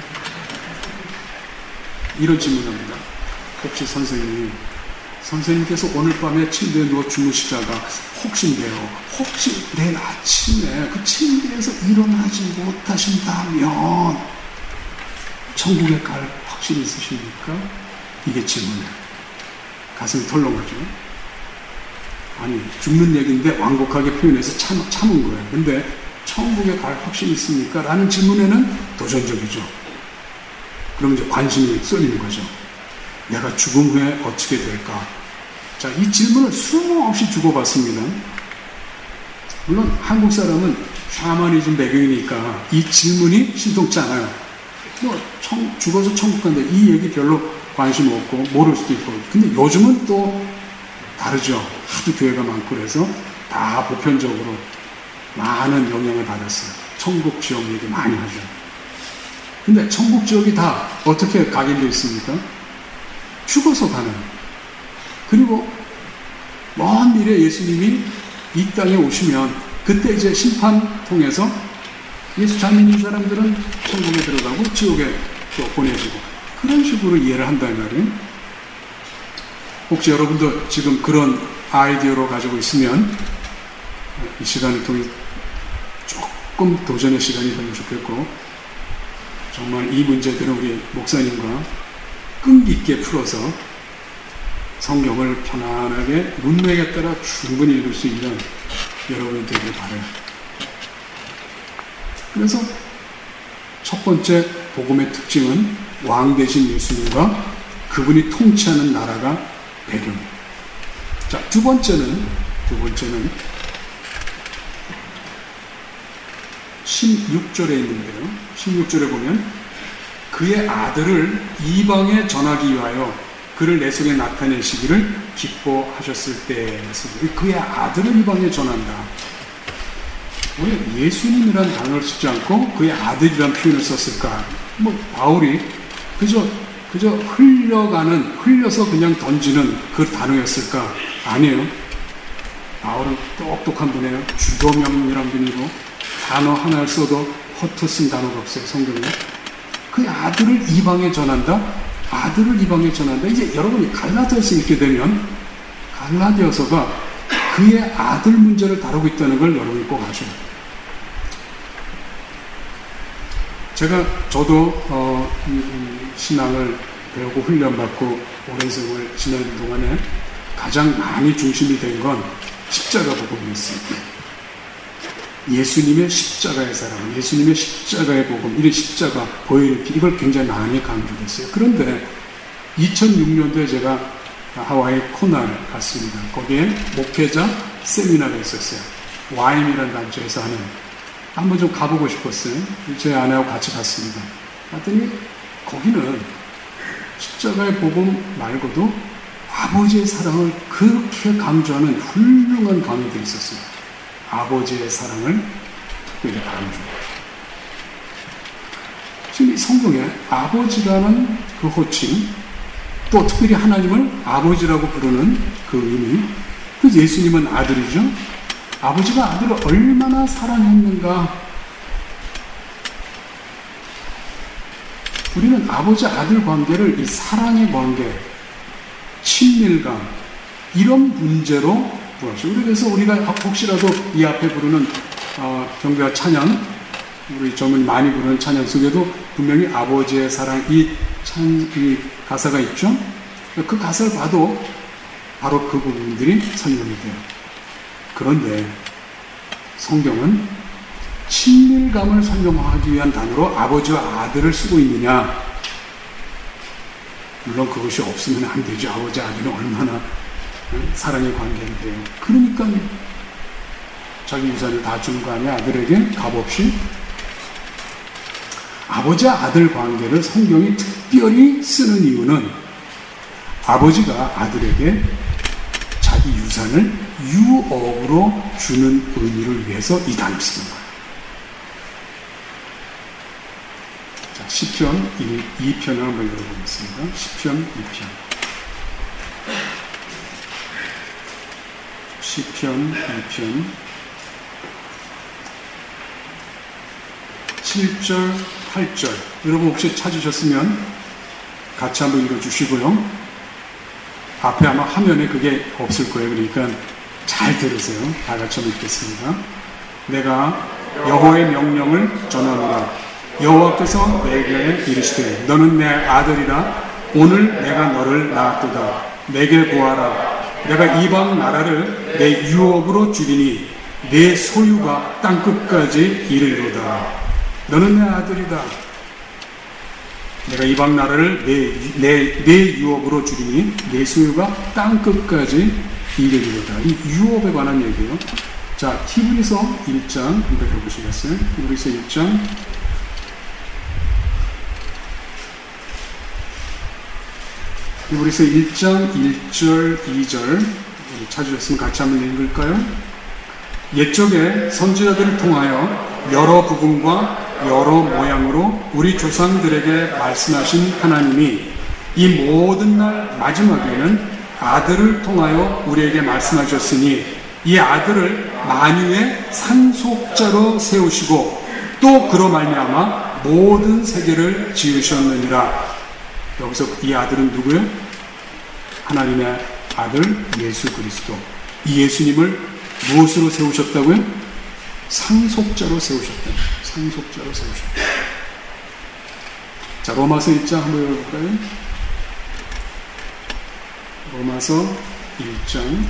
이런 질문합니다. 혹시 선생님, 선생님께서 오늘 밤에 침대에 누워 주무시다가 혹시인데요, 혹시 내일 아침에 그 침대에서 일어나지 못하신다면 천국에 갈 확신이 있으십니까? 이게 질문이에요. 가슴이 털렁하죠. 아니, 죽는 얘기인데 완곡하게 표현해서 참, 참은 거예요. 근데 천국에 갈 확신이 있습니까? 라는 질문에는 도전적이죠. 그럼 이제 관심이 쏠리는 거죠. 내가 죽음 후에 어떻게 될까? 자, 이 질문을 수없이 주고받습니다. 물론 한국 사람은 샤머니즘 배경이니까 이 질문이 신통치 않아요. 뭐 청, 죽어서 천국 간다 이 얘기 별로 관심 없고 모를 수도 있고. 근데 요즘은 또 다르죠. 하도 교회가 많고 그래서 다 보편적으로 많은 영향을 받았어요. 천국 지옥 얘기 많이 하죠. 근데 천국 지옥이 다 어떻게 각인되어 있습니까? 죽어서 가는. 그리고 먼 미래 예수님이 이 땅에 오시면 그때 이제 심판 통해서 예수 잘 믿는 사람들은 천국에 들어가고 지옥에 또 보내지고 그런 식으로 이해를 한다는 말이에요. 혹시 여러분도 지금 그런 아이디어로 가지고 있으면 이 시간을 통해 조금 도전의 시간이 되면 좋겠고 정말 이 문제들은 우리 목사님과 끈기 있게 풀어서 성경을 편안하게 문맥에 따라 충분히 읽을 수 있는 여러분이 되길 바라요. 그래서 첫 번째 복음의 특징은 왕 대신 예수님과 그분이 통치하는 나라가 배경이에요. 자, 두 번째는 두 번째는 십육 절에 있는데요. 십육 절에 보면 그의 아들을 이방에 전하기 위하여 그를 내 속에 나타내시기를 기뻐하셨을 때 그의 아들을 이방에 전한다. 왜 예수님이라는 단어를 쓰지 않고 그의 아들이라는 표현을 썼을까? 뭐 바울이 그저 그저 흘려가는 흘려서 그냥 던지는 그 단어였을까? 아니에요. 바울은 똑똑한 분이에요. 주도명이라는 분이고 단어 하나를 써도 허투 쓴 단어가 없어요. 성경에. 그의 아들을 이방에 전한다? 아들을 이방에 전한다? 이제 여러분이 갈라디아서 읽게 되면 갈라디아서가 그의 아들 문제를 다루고 있다는 걸 여러분이 꼭 아셔야 돼요. 제가 저도 어, 이, 이 신앙을 배우고 훈련받고 오랜 세월 지내는 동안에 가장 많이 중심이 된 건 십자가 복음이었어요. 예수님의 십자가의 사랑, 예수님의 십자가의 복음, 이런 십자가, 보혈피 이걸 굉장히 많이 강조했어요. 그런데 이천육 년도에 제가 하와이 코나를 갔습니다. 거기에 목회자 세미나가 있었어요. 와임이라는 단체에서 하는. 한번 좀 가보고 싶었어요. 제 아내하고 같이 갔습니다. 갔더니 거기는 십자가의 복음 말고도 아버지의 사랑을 그렇게 강조하는 훌륭한 강의들이 있었어요. 아버지의 사랑을 특별히 강조. 지금 이 성경에 아버지라는 그 호칭, 또 특별히 하나님을 아버지라고 부르는 그 의미, 그래서 예수님은 아들이죠. 아버지가 아들을 얼마나 사랑했는가. 우리는 아버지 아들 관계를 이 사랑의 관계, 친밀감 이런 문제로 보았죠. 그래서 우리가 혹시라도 이 앞에 부르는 어, 경배와 찬양, 우리 젊은 많이 부르는 찬양 속에도 분명히 아버지의 사랑 이, 찬, 이 가사가 있죠. 그 가사를 봐도 바로 그 부분들이 설명이 돼요. 그런데 성경은 친밀감을 설명하기 위한 단어로 아버지와 아들을 쓰고 있느냐? 물론 그것이 없으면 안 되죠. 아버지 아들은 얼마나 사랑의 관계인데요. 그러니까 자기 유산을 다 준 거 아니야. 아들에게 값없이. 아버지 아들 관계를 성경이 특별히 쓰는 이유는 아버지가 아들에게 자기 유산을 유업으로 주는 의미를 위해서 이 단어를 쓰는 거예요. 자, 시편 이 편을 한번 읽어보겠습니다. 시편 이 편. 시편 이 편 칠 절, 팔 절. 여러분 혹시 찾으셨으면 같이 한번 읽어주시고요. 앞에 아마 화면에 그게 없을 거예요. 그러니까 잘 들으세요. 다 같이 한번 읽겠습니다. 내가 여호와의 명령을 전하노라. 여호와께서 내게 이르시되 너는 내 아들이라. 오늘 내가 너를 낳았도다. 내게 구하라. 내가 이방 나라를 내 유업으로 주리니 내 소유가 땅끝까지 이르리로다. 너는 내 아들이다. 내가 이방 나라를 내, 내, 내 유업으로 주리니 내 소유가 땅끝까지 이르리로다. 이 유업에 관한 얘기예요. 자, 히브리서 일 장 한번 해보시겠어요? 히브리서 일 장 히브리서 일 장 일 절 이 절 찾으셨으면 같이 한번 읽을까요? 옛적에 선지자들을 통하여 여러 부분과 여러 모양으로 우리 조상들에게 말씀하신 하나님이 이 모든 날 마지막에는 아들을 통하여 우리에게 말씀하셨으니 이 아들을 만유의 상속자로 세우시고 또 그로 말미암아 모든 세계를 지으셨느니라. 여기서 이 아들은 누구예요? 하나님의 아들 예수 그리스도. 이 예수님을 무엇으로 세우셨다고요? 상속자로 세우셨다. 상속자로 세우셨다. 자, 로마서 일 장 한번 읽어볼까요? 로마서 일 장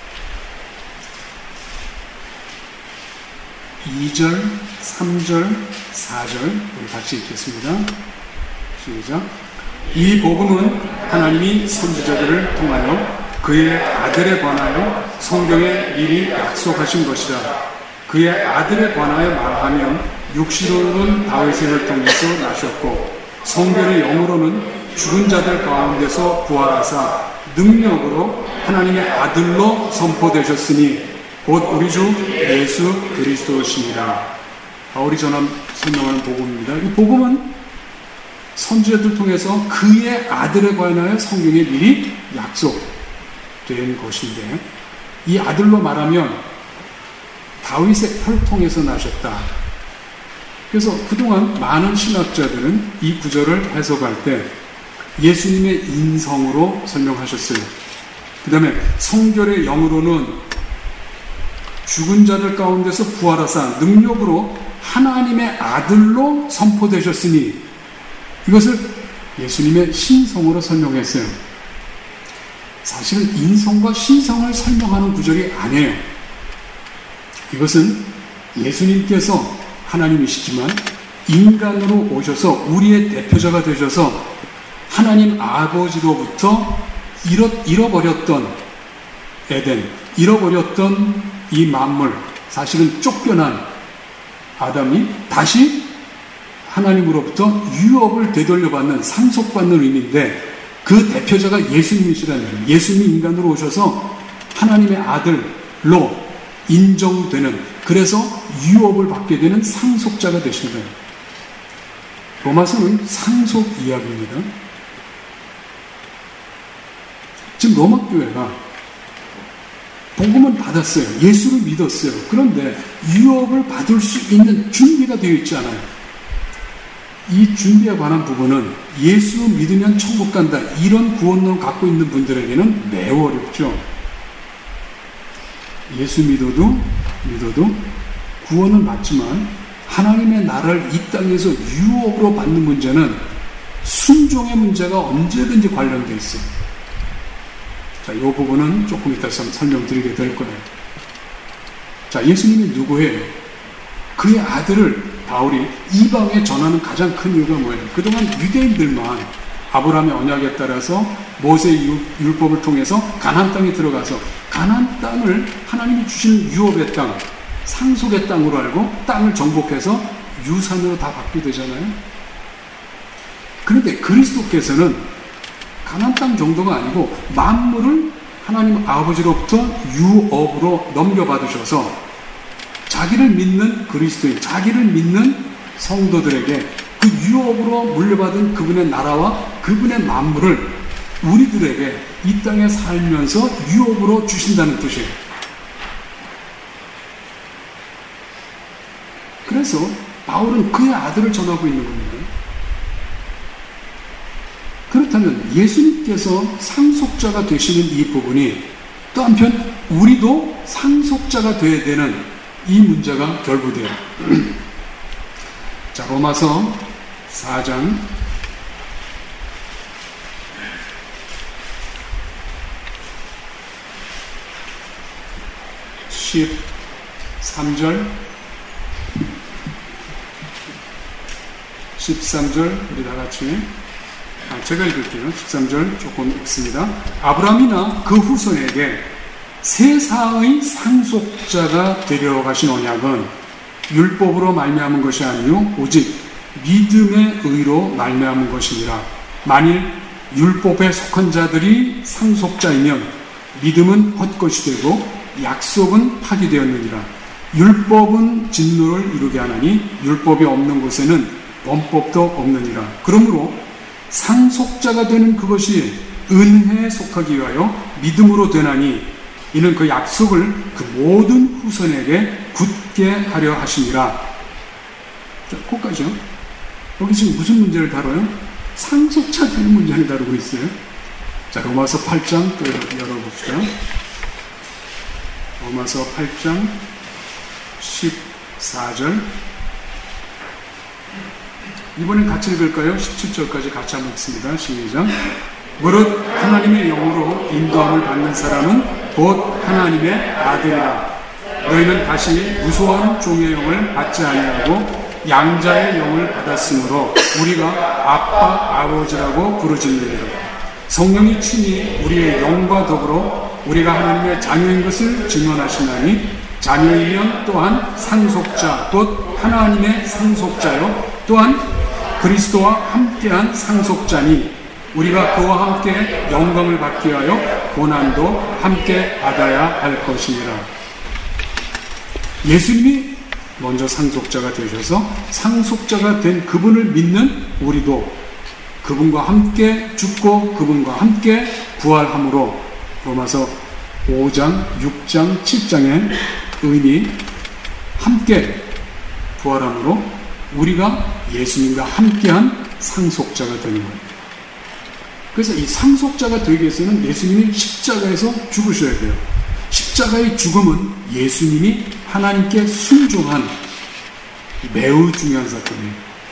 이 절, 삼 절, 사 절 우리 같이 읽겠습니다. 시작. 이 복음은 하나님이 선지자들을 통하여 그의 아들에 관하여 성경에 미리 약속하신 것이라. 그의 아들에 관하여 말하면 육신으로는 다윗을 통해서 나셨고 성결의 영으로는 죽은 자들 가운데서 부활하사 능력으로 하나님의 아들로 선포되셨으니 곧 우리 주 예수 그리스도시니라. 바울이 전한 설명하는 복음입니다. 이 복음은 선지자들 통해서 그의 아들에 관하여 성경에 미리 약속된 것인데 이 아들로 말하면 다윗의 혈통에서 나셨다. 그래서 그동안 많은 신학자들은 이 구절을 해석할 때 예수님의 인성으로 설명하셨어요. 그 다음에 성결의 영으로는 죽은 자들 가운데서 부활하사 능력으로 하나님의 아들로 선포되셨으니 이것을 예수님의 신성으로 설명했어요. 사실은 인성과 신성을 설명하는 구절이 아니에요. 이것은 예수님께서 하나님이시지만 인간으로 오셔서 우리의 대표자가 되셔서 하나님 아버지로부터 잃어, 잃어버렸던 에덴, 잃어버렸던 이 만물, 사실은 쫓겨난 아담이 다시 하나님으로부터 유업을 되돌려받는 상속받는 의미인데 그 대표자가 예수님이시라는 거예요. 예수님이 인간으로 오셔서 하나님의 아들로 인정되는, 그래서 유업을 받게 되는 상속자가 되신 거예요. 로마서는 상속 이야기입니다. 지금 로마 교회가 복음은 받았어요. 예수를 믿었어요. 그런데 유업을 받을 수 있는 준비가 되어 있지 않아요. 이 준비에 관한 부분은 예수 믿으면 천국 간다, 이런 구원론 갖고 있는 분들에게는 매우 어렵죠. 예수 믿어도 믿어도 구원은 받지만 하나님의 나라를 이 땅에서 유업으로 받는 문제는 순종의 문제가 언제든지 관련되어 있어요. 자, 이 부분은 조금 이따 설명드리게 될 거예요. 자, 예수님이 누구예요? 그의 아들을 바울이 이방에 전하는 가장 큰 이유가 뭐예요? 그동안 유대인들만 아브라함의 언약에 따라서 모세의 율법을 통해서 가나안 땅에 들어가서 가나안 땅을 하나님이 주신 유업의 땅, 상속의 땅으로 알고 땅을 정복해서 유산으로 다 받게 되잖아요. 그런데 그리스도께서는 가나안 땅 정도가 아니고 만물을 하나님 아버지로부터 유업으로 넘겨받으셔서 자기를 믿는 그리스도인, 자기를 믿는 성도들에게 그 유업으로 물려받은 그분의 나라와 그분의 만물을 우리들에게 이 땅에 살면서 유업으로 주신다는 뜻이에요. 그래서 바울은 그의 아들을 전하고 있는 겁니다. 그렇다면 예수님께서 상속자가 되시는 이 부분이 또 한편 우리도 상속자가 되어야 되는 이 문제가 결부돼요. 자, 로마서 사 장 십삼 절 십삼 절 우리 다 같이 아, 제가 읽을게요. 십삼 절 조금 읽습니다. 아브라함이나 그 후손에게 세상의 상속자가 되려 가신 언약은 율법으로 말미암은 것이 아니요 오직 믿음의 의로 말미암은 것이니라. 만일 율법에 속한 자들이 상속자이면 믿음은 헛것이 되고 약속은 파기되었느니라. 율법은 진노를 이루게 하나니 율법이 없는 곳에는 범법도 없느니라. 그러므로 상속자가 되는 그것이 은혜에 속하기 위하여 믿음으로 되나니 이는 그 약속을 그 모든 후손에게 굳게 하려 하시니라. 자, 거기까지요. 여기 지금 무슨 문제를 다뤄요? 상속자 되는 문제를 다루고 있어요. 자, 로마서 팔 장 또 열어봅시다. 로마서 팔 장 십사 절 이번엔 같이 읽을까요? 십칠 절까지 같이 한번 읽습니다. 시작. 무릇 하나님의 영으로 인도함을 받는 사람은 곧 하나님의 아들이라. 너희는 다시 무소한 종의 영을 받지 아니하고 양자의 영을 받았으므로 우리가 아빠 아버지라고 부르짖느니라. 성령이 친히 우리의 영과 더불어 우리가 하나님의 자녀인 것을 증언하시나니 자녀이면 또한 상속자 곧 하나님의 상속자요 또한 그리스도와 함께한 상속자니 우리가 그와 함께 영광을 받기 위하여 고난도 함께 받아야 할 것이니라. 예수님이 먼저 상속자가 되셔서 상속자가 된 그분을 믿는 우리도 그분과 함께 죽고 그분과 함께 부활함으로 로마서 오 장, 육 장, 칠 장의 의미 함께 부활함으로 우리가 예수님과 함께한 상속자가 되는 거예요. 그래서 이 상속자가 되기 위해서는 예수님이 십자가에서 죽으셔야 돼요. 십자가의 죽음은 예수님이 하나님께 순종한 매우 중요한 사건이에요.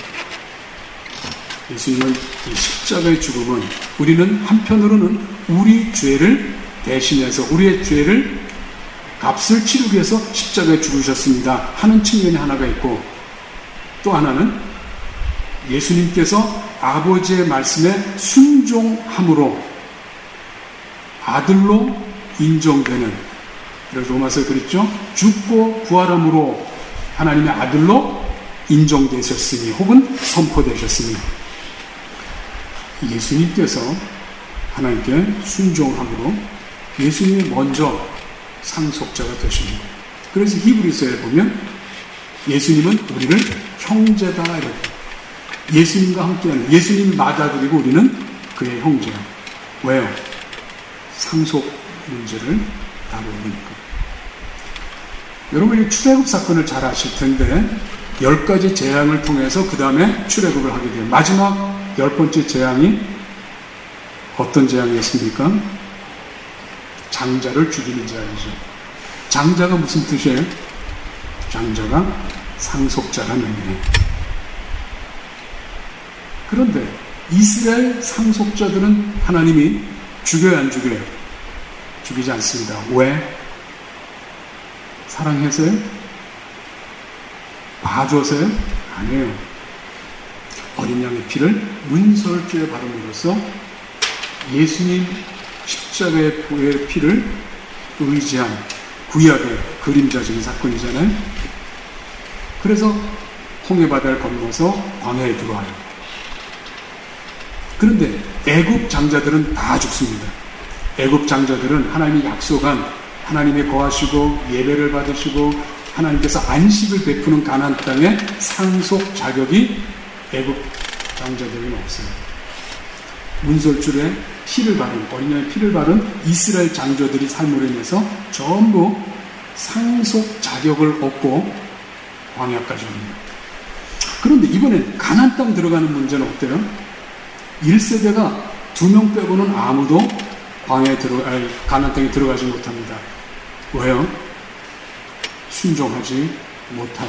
예수님은 이 십자가의 죽음은 우리는 한편으로는 우리 죄를 대신해서 우리의 죄를 값을 치르기 위해서 십자가에 죽으셨습니다 하는 측면이 하나가 있고 또 하나는 예수님께서 아버지의 말씀에 순종함으로 아들로 인정되는, 그래서 로마서에 그랬죠. 죽고 부활함으로 하나님의 아들로 인정되셨으니 혹은 선포되셨으니 예수님께서 하나님께 순종함으로 예수님이 먼저 상속자가 되신 거예요. 그래서 히브리서에 보면 예수님은 우리를 형제다 이렇게 예수님과 함께하는, 예수님이 맏아들이고 우리는 그의 형제야. 왜요? 상속 문제를 다루니까. 여러분이 출애굽 사건을 잘 아실 텐데 열 가지 재앙을 통해서 그 다음에 출애굽을 하게 돼요. 마지막 열 번째 재앙이 어떤 재앙이었습니까? 장자를 죽이는 재앙이죠. 장자가 무슨 뜻이에요? 장자가 상속자라는 의미예요. 그런데 이스라엘 상속자들은 하나님이 죽여야 안 죽여요? 죽이지 않습니다. 왜? 사랑해서요? 봐줘서요? 아니에요. 어린 양의 피를 문설주에 바름으로써 예수님 십자가의 피를 의지한 구약의 그림자적인 사건이잖아요. 그래서 홍해바다를 건너서 광야에 들어와요. 그런데 애굽 장자들은 다 죽습니다. 애굽 장자들은 하나님이 약속한 하나님의 거하시고 예배를 받으시고 하나님께서 안식을 베푸는 가나안 땅의 상속 자격이 애굽 장자들은 없어요. 문설줄에 피를 바른, 어린 양의 피를 바른 이스라엘 장자들이 삶으로 인해서 전부 상속 자격을 얻고 광야까지 옵니다. 그런데 이번엔 가나안 땅 들어가는 문제는 어때요? 일 세대가 두 명 빼고는 아무도 광야에 들어, 아니, 가나안 땅에 들어가지 못합니다. 왜요? 순종하지 못한,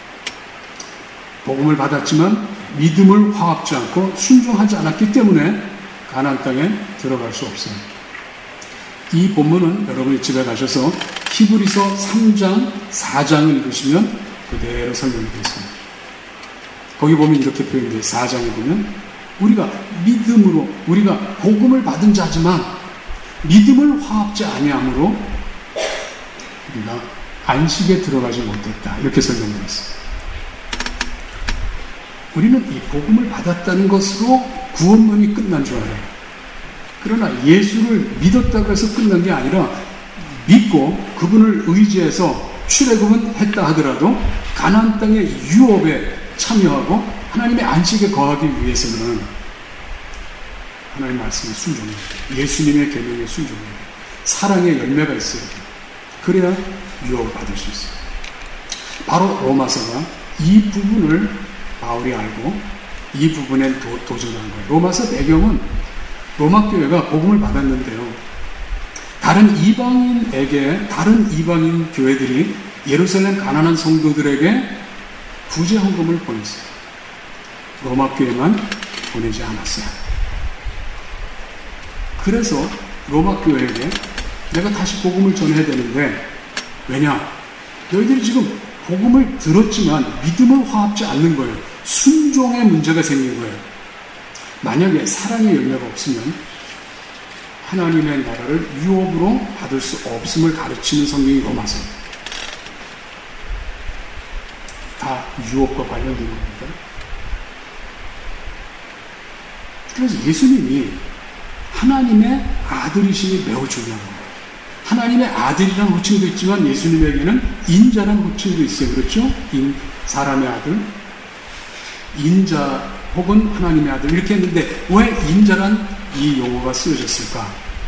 복음을 받았지만 믿음을 화합지 않고 순종하지 않았기 때문에 가나안 땅에 들어갈 수 없어요. 이 본문은 여러분이 집에 가셔서 히브리서 삼 장, 사 장을 읽으시면 그대로 설명되어 있습니다. 거기 보면 이렇게 표현돼요. 사 장에 보면 우리가 믿음으로, 우리가 복음을 받은 자지만 믿음을 화합지 아니함으로 우리가 안식에 들어가지 못했다. 이렇게 설명되어 있습니다. 우리는 이 복음을 받았다는 것으로 구원론이 끝난 줄 알아요. 그러나 예수를 믿었다고 해서 끝난 게 아니라 믿고 그분을 의지해서 출애굽은 했다 하더라도 가나안 땅의 유업에 참여하고 하나님의 안식에 거하기 위해서는 하나님 말씀에 순종해야 돼요. 예수님의 계명에 순종해야 돼요. 사랑의 열매가 있어야 돼요. 그래야 유업을 받을 수 있어요. 바로 로마서가 이 부분을 바울이 알고 이 부분에 도, 도전한 거예요. 로마서 배경은 로마 교회가 복음을 받았는데요. 다른 이방인에게, 다른 이방인 교회들이 예루살렘 가난한 성도들에게 구제 헌금을 보냈어요. 로마 교회만 보내지 않았어요. 그래서 로마 교회에게 내가 다시 복음을 전해야 되는데, 왜냐? 너희들이 지금 복음을 들었지만 믿음을 화합지 않는 거예요. 순종의 문제가 생긴 거예요. 만약에 사랑의 열매가 없으면 하나님의 나라를 유업으로 받을 수 없음을 가르치는 성경이 로마서. 다 유업과 관련된 겁니다. 그래서 예수님이 하나님의 아들이심이 매우 중요한 거예요. 하나님의 아들이라는 호칭도 있지만 예수님에게는 인자라는 호칭도 있어요. 그렇죠? 인, 사람의 아들, 인자 혹은 하나님의 아들 이렇게 했는데 왜 인자란 이 용어가 쓰여졌을까?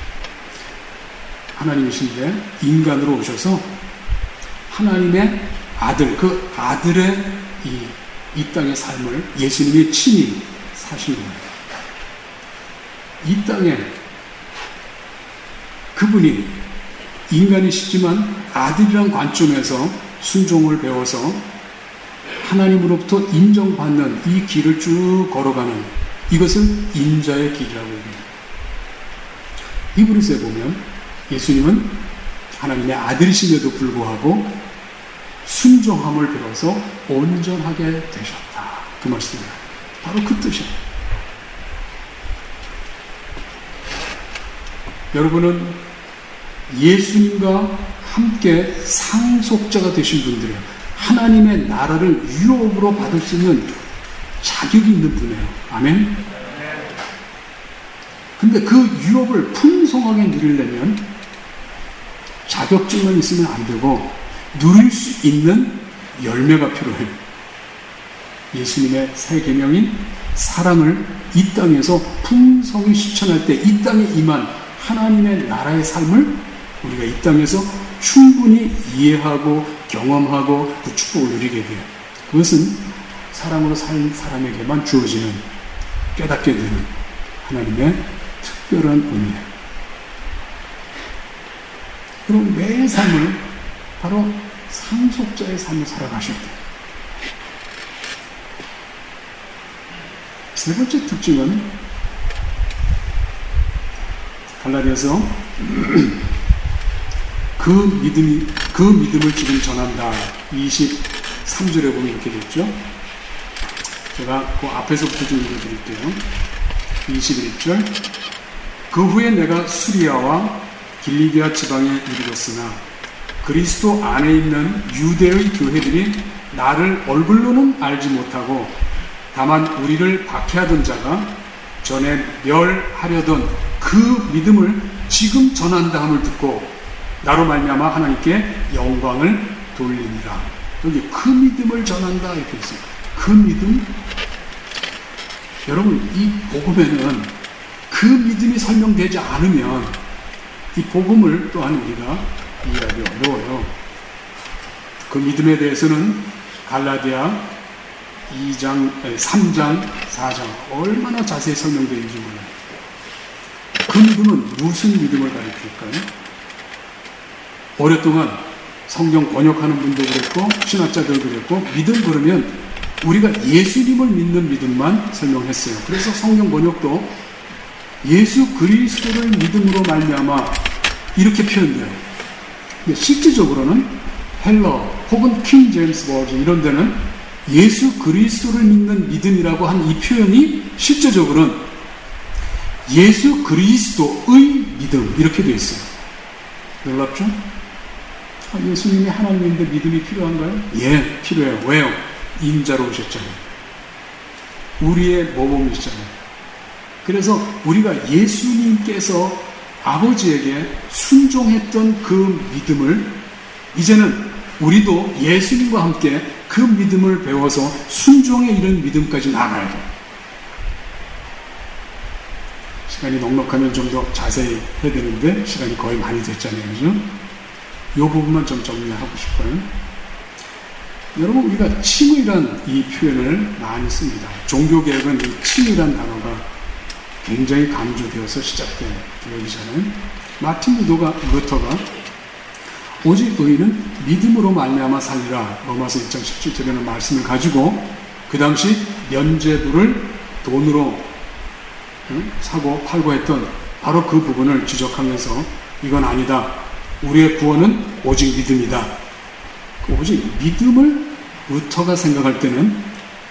하나님이신데 인간으로 오셔서 하나님의 아들, 그 아들의 이, 이 땅의 삶을 예수님이 친히 사신 거예요. 이 땅에 그분이 인간이시지만 아들이란 관점에서 순종을 배워서 하나님으로부터 인정받는 이 길을 쭉 걸어가는 이것을 인자의 길이라고 얘기합니다. 히브리서에 보면 예수님은 하나님의 아들이심에도 불구하고 순종함을 배워서 온전하게 되셨다. 그 말씀입니다. 바로 그 뜻이에요. 여러분은 예수님과 함께 상속자가 되신 분들이에요. 하나님의 나라를 유업으로 받을 수 있는 자격이 있는 분이에요. 아멘? 근데 그 유업을 풍성하게 누리려면 자격증만 있으면 안 되고 누릴 수 있는 열매가 필요해요. 예수님의 새 계명인 사랑을 이 땅에서 풍성히 실천할 때 이 땅에 임한 하나님의 나라의 삶을 우리가 이 땅에서 충분히 이해하고 경험하고 그 축복을 누리게 돼요. 그것은 사랑으로 살 사람에게만 주어지는 깨닫게 되는 하나님의 특별한 은혜예요. 그럼 내 삶을 바로 상속자의 삶을 살아가셔야 돼요. 세 번째 특징은 갈라디아서 그 믿음이, 그 믿음을 지금 전한다. 이십삼 절에 보면 이렇게 됐죠. 제가 그 앞에서부터 좀 읽어드릴게요. 이십일 절. 그 후에 내가 수리아와 길리기아 지방에 이르렀으나 그리스도 안에 있는 유대의 교회들이 나를 얼굴로는 알지 못하고 다만 우리를 박해하던 자가 전에 멸하려던 그 믿음을 지금 전한다 함을 듣고 나로 말미암아 하나님께 영광을 돌리니라. 여기 그 믿음을 전한다 이렇게 있어요. 그 믿음. 여러분, 이 복음에는 그 믿음이 설명되지 않으면 이 복음을 또한 우리가 이해하기 어려워요. 그 믿음에 대해서는 갈라디아 이 장, 삼 장, 사 장 얼마나 자세히 설명되는지 몰라요. 그 믿음은 무슨 믿음을 가리킬까요? 오랫동안 성경 번역하는 분도 그랬고 신학자들 그랬고 믿음 그러면 우리가 예수님을 믿는 믿음만 설명했어요. 그래서 성경 번역도 예수 그리스도를 믿음으로 말미암아 이렇게 표현돼요. 근데 실질적으로는 헬러 혹은 킹 제임스 버전 이런 데는 예수 그리스도를 믿는 믿음이라고 한 이 표현이 실제적으로는 예수 그리스도의 믿음 이렇게 되어 있어요. 놀랍죠? 아, 예수님이 하나님인데 믿음이 필요한가요? 예, 필요해요. 왜요? 인자로 오셨잖아요. 우리의 모범이시잖아요. 그래서 우리가 예수님께서 아버지에게 순종했던 그 믿음을 이제는 우리도 예수님과 함께 그 믿음을 배워서 순종에 이른 믿음까지 나가야 돼요. 시간이 넉넉하면 좀 더 자세히 해야 되는데 시간이 거의 많이 됐잖아요. 그죠? 이 부분만 좀 정리하고 싶어요. 여러분, 우리가 칭의란 이 표현을 많이 씁니다. 종교개혁은 이 칭의란 단어가 굉장히 강조되어서 시작된 교회이잖아요. 마틴 루터가, 루터가 오직 의인은 믿음으로 말미암아 살리라 로마서 일 장 십칠 절에는 말씀을 가지고 그 당시 면죄부를 돈으로 응? 사고 팔고 했던 바로 그 부분을 지적하면서 이건 아니다. 우리의 구원은 오직 믿음이다. 그 오직 믿음을 루터가 생각할 때는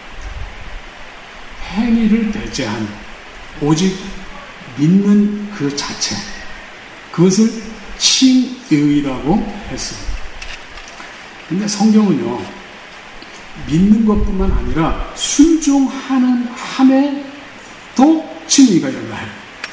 행위를 배제한 오직 믿는 그 자체 그것을 칭의라고 했습니다. 근데 성경은요 믿는 것뿐만 아니라 순종하는 함에도 칭의가 일어나요.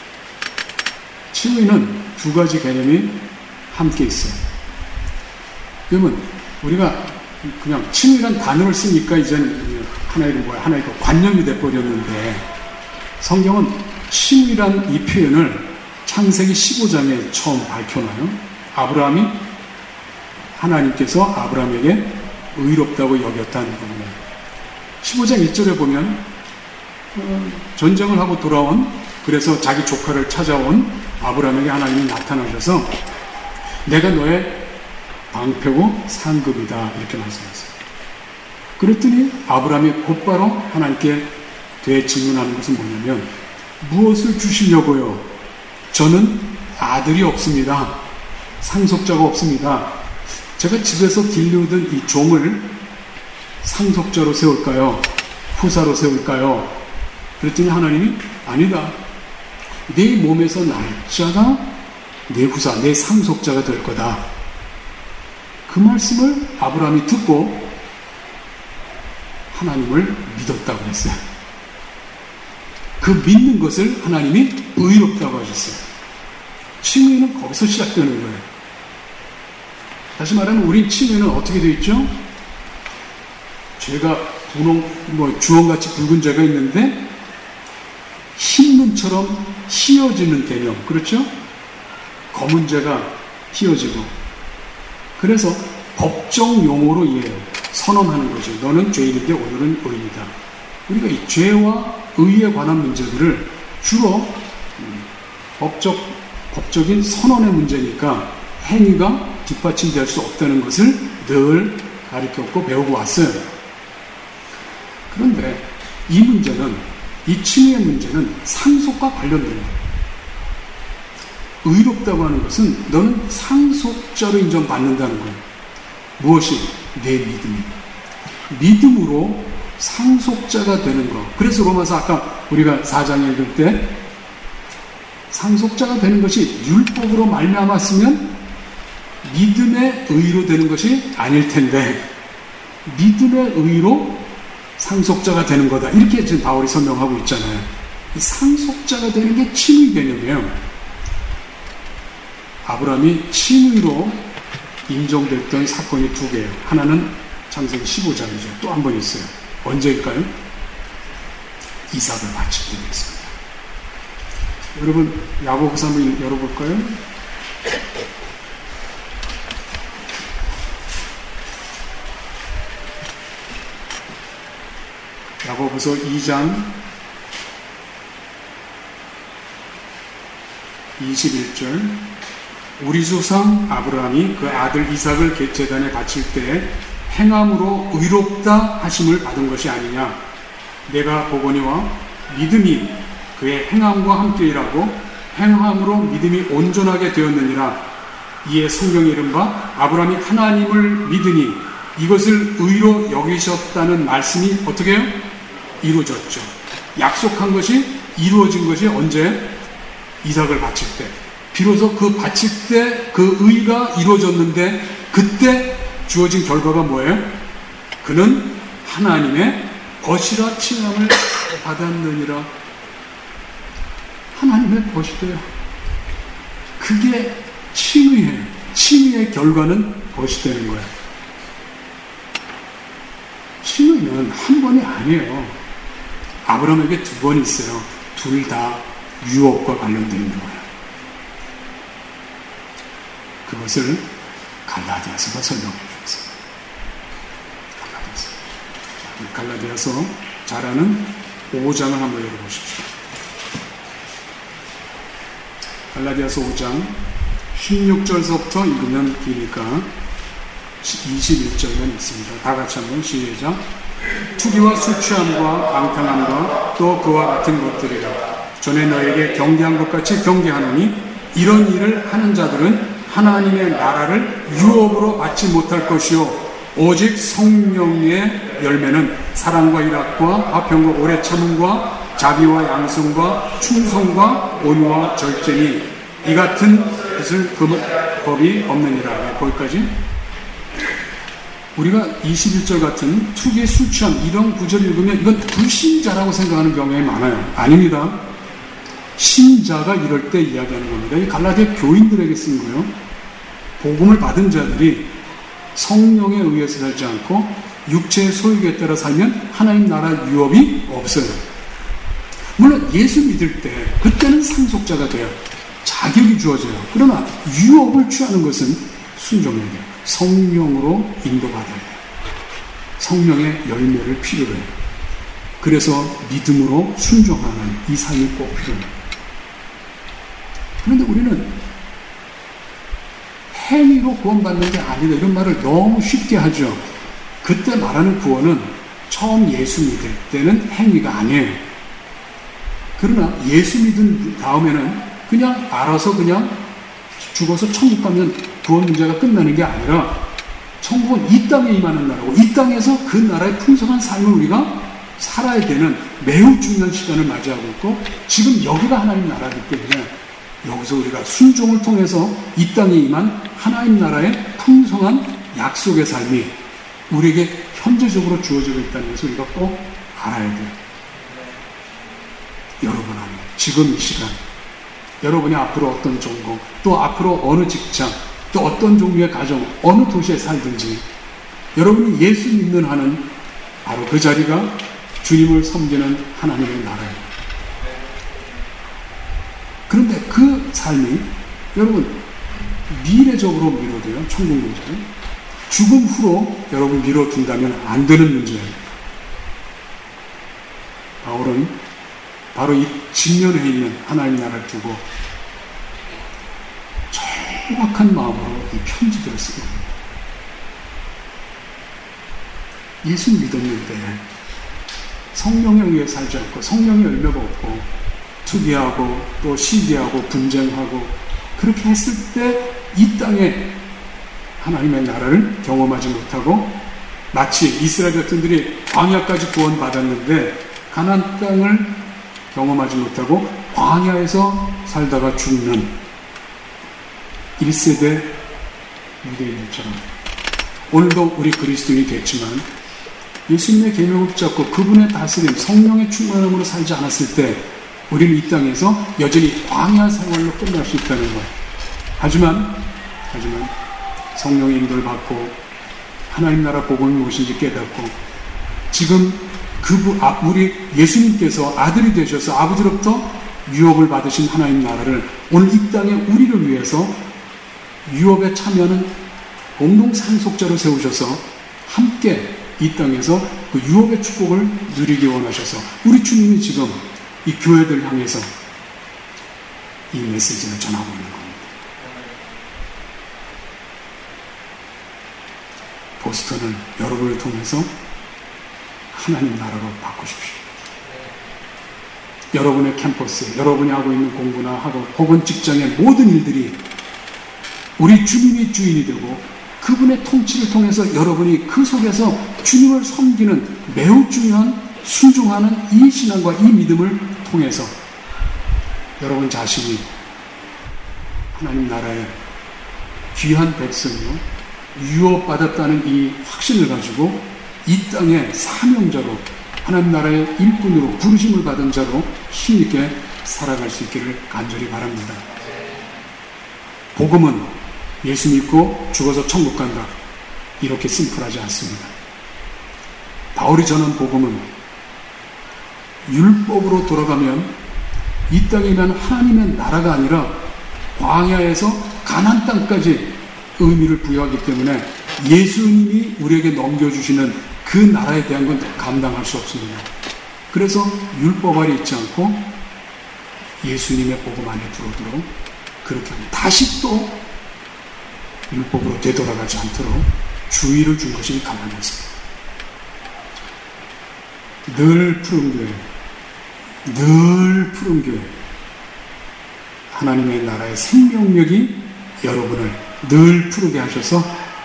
칭의는 두 가지 개념이 함께 있어요. 그러면 우리가 그냥 칭의란 단어를 쓰니까 이제는 하나의 뭐야 하나의 관념이 돼버렸는데 성경은 칭의란 이 표현을 창세기 십오 장에 처음 밝혀놔요. 아브라함이 하나님께서 아브라함에게 의롭다고 여겼다는 부분이에요. 십오 장 일 절에 보면 어, 전쟁을 하고 돌아온 그래서 자기 조카를 찾아온 아브라함에게 하나님이 나타나셔서 내가 너의 방패고 상급이다 이렇게 말씀하셨어요. 그랬더니 아브라함이 곧바로 하나님께 되질문하는 것은 뭐냐면 무엇을 주시려고요? 저는 아들이 없습니다. 상속자가 없습니다. 제가 집에서 길르던 이 종을 상속자로 세울까요? 후사로 세울까요? 그랬더니 하나님이 아니다. 네 몸에서 날 자가 내 후사, 내 상속자가 될 거다. 그 말씀을 아브라함이 듣고 하나님을 믿었다고 했어요. 그 믿는 것을 하나님이 의롭다고 하셨어요. 칭의는 거기서 시작되는 거예요. 다시 말하면 우린 칭의는 어떻게 되어 있죠? 죄가 분홍, 뭐 주홍같이 붉은 죄가 있는데 흰 눈처럼 휘어지는 개념, 그렇죠? 검은 죄가 휘어지고 그래서 법정 용어로 이해해요. 선언하는 거죠. 너는 죄인인데 오늘은 의인이다. 우리가 이 죄와 의에 관한 문제들을 주로 법적, 법적인 선언의 문제니까 행위가 뒷받침될 수 없다는 것을 늘 가르쳤고 배우고 왔어요. 그런데 이 문제는, 이 칭의의 문제는 상속과 관련된 거예요. 의롭다고 하는 것은 너는 상속자로 인정받는다는 거예요. 무엇이? 내 믿음이. 믿음으로 상속자가 되는 것. 그래서 로마서 아까 우리가 사 장 읽을 때 상속자가 되는 것이 율법으로 말미암았으면 믿음의 의로 되는 것이 아닐 텐데 믿음의 의로 상속자가 되는 거다. 이렇게 지금 바울이 설명하고 있잖아요. 이 상속자가 되는 게 칭의 개념이에요. 아브라함이 칭의로 인정됐던 사건이 두 개예요. 하나는 창세기 십오 장이죠. 또 한 번 있어요. 언제일까요? 이삭을 바칠 때가 있습니다. 여러분 야고보서 한번 열어볼까요? 야고보서 이 장 이십일 절. 우리 조상 아브라함이 그 아들 이삭을 제단에 바칠 때 행함으로 의롭다 하심을 받은 것이 아니냐. 내가 보거니와 믿음이 그의 행함과 함께 일하고 행함으로 믿음이 온전하게 되었느니라. 이에 성경에 이른 바 아브라함이 하나님을 믿으니 이것을 의로 여기셨다는 말씀이 어떻게 해요? 이루어졌죠. 약속한 것이 이루어진 것이 언제? 이삭을 바칠 때. 비로소 그 바칠 때 그 의가 이루어졌는데 그때 주어진 결과가 뭐예요? 그는 하나님의 벗이라 칭함을 받았느니라. 하나님의 벗이 돼요. 그게 칭의예요. 칭의의 결과는 벗이 되는 거예요. 칭의는 한 번이 아니에요. 아브라함에게 두 번 있어요. 둘 다 유업과 관련되어 있는 거예요. 그것을 갈라디아서가 설명해 주었어요. 갈라디아서. 갈라디아서 잘하는 오 장을 한번 열어보십시오. 갈라디아서 오 장 십육 절서부터 읽으면 기니까 이십일 절만 있습니다. 다 같이 한번 시작. 투기와 술 취함과 방탕함과 또 그와 같은 것들이라. 전에 너에게 경계한 것 같이 경계하노니 이런 일을 하는 자들은 하나님의 나라를 유업으로 받지 못할 것이요 오직 성령의 열매는 사랑과 일학과 화평과 오래 참음과 자비와 양성과 충성과 온유와 절제니 이 같은 것을 그 법이 없느니라. 거기까지. 우리가 이십일 절 같은 투기, 술 취함 이런 구절을 읽으면 이건 불신자라고 생각하는 경우가 많아요. 아닙니다. 신자가 이럴 때 이야기하는 겁니다. 이 갈라디아 교인들에게 쓴 거예요. 복음을 받은 자들이 성령에 의해서 살지 않고 육체의 소욕에 따라 살면 하나님 나라 유업이 없어요. 물론 예수 믿을 때 그때는 상속자가 돼요. 자격이 주어져요. 그러나 유업을 취하는 것은 순종해야 돼요. 성령으로 인도받아야 돼요. 성령의 열매를 필요로 해요. 그래서 믿음으로 순종하는 이 삶이 꼭 필요해요. 그런데 우리는 행위로 구원받는 게 아니다 이런 말을 너무 쉽게 하죠. 그때 말하는 구원은 처음 예수 믿을 때는 행위가 아니에요. 그러나 예수 믿은 다음에는 그냥 알아서 그냥 죽어서 천국 가면 구원 문제가 끝나는 게 아니라 천국은 이 땅에 임하는 나라고 이 땅에서 그 나라의 풍성한 삶을 우리가 살아야 되는 매우 중요한 시간을 맞이하고 있고 지금 여기가 하나님 나라이기 때문에 여기서 우리가 순종을 통해서 이 땅에 임한 하나님 나라의 풍성한 약속의 삶이 우리에게 현재적으로 주어지고 있다는 것을 우리가 꼭 알아야 돼요. 여러분 안에 지금 이 시간 여러분이 앞으로 어떤 전공 또 앞으로 어느 직장 또 어떤 종류의 가정 어느 도시에 살든지 여러분이 예수 믿는 한은 바로 그 자리가 주님을 섬기는 하나님의 나라예요. 그런데 그 삶이 여러분 미래적으로 미뤄둬요. 천국 문제를. 죽음 후로 여러분 미뤄둔다면 안 되는 문제예요. 바울은 바로 이 직면에 있는 하나님 나라를 두고 정확한 마음으로 이 편지들을 쓰고 있습니다. 예수 믿었는데 성령에 의해 살지 않고 성령의 열매가 없고 투기하고 또 시기하고 분쟁하고 그렇게 했을 때 이 땅에 하나님의 나라를 경험하지 못하고 마치 이스라엘 백성들이 광야까지 구원받았는데 가나안 땅을 경험하지 못하고 광야에서 살다가 죽는 일 세대 유대인들처럼 오늘도 우리 그리스도인이 됐지만 예수님의 계명을 붙잡고 그분의 다스림, 성령의 충만함으로 살지 않았을 때 우리는 이 땅에서 여전히 광야 생활로 끝날 수 있다는 것. 하지만 하지만 성령의 인도를 받고 하나님 나라 복음이 무엇인지 깨닫고 지금 그분, 아, 우리 예수님께서 아들이 되셔서 아버지로부터 유업을 받으신 하나님 나라를 오늘 이 땅에 우리를 위해서 유업에 참여하는 공동 상속자로 세우셔서 함께 이 땅에서 그 유업의 축복을 누리기 원하셔서 우리 주님이 지금 이 교회들 향해서 이 메시지를 전하고 있는 겁니다. 보스턴을 여러분을 통해서 하나님 나라로 바꾸십시오. 여러분의 캠퍼스에 여러분이 하고 있는 공부나 학업 혹은 직장의 모든 일들이 우리 주님이 주인이 되고 그분의 통치를 통해서 여러분이 그 속에서 주님을 섬기는 매우 중요한 순종하는 이 신앙과 이 믿음을 통해서 여러분 자신이 하나님 나라의 귀한 백성이요 유업받았다는 이 확신을 가지고 이 땅의 사명자로 하나님 나라의 일꾼으로 부르심을 받은 자로 힘있게 살아갈 수 있기를 간절히 바랍니다. 복음은 예수 믿고 죽어서 천국 간다. 이렇게 심플하지 않습니다. 바울이 전한 복음은 율법으로 돌아가면 이 땅에 있는 하나님의 나라가 아니라 광야에서 가나안 땅까지 의미를 부여하기 때문에 예수님이 우리에게 넘겨주시는 그 나라에 대한 건 감당할 수 없습니다. 그래서 율법 아래 있지 않고 예수님의 복음 안에 들어오도록 그렇게 합니다. 다시 또 율법으로 되돌아가지 않도록 주의를 준 것이 가난했습니다. 늘 푸른 교회, 늘 푸른 교회, 하나님의 나라의 생명력이 여러분을 늘 푸르게 하셔서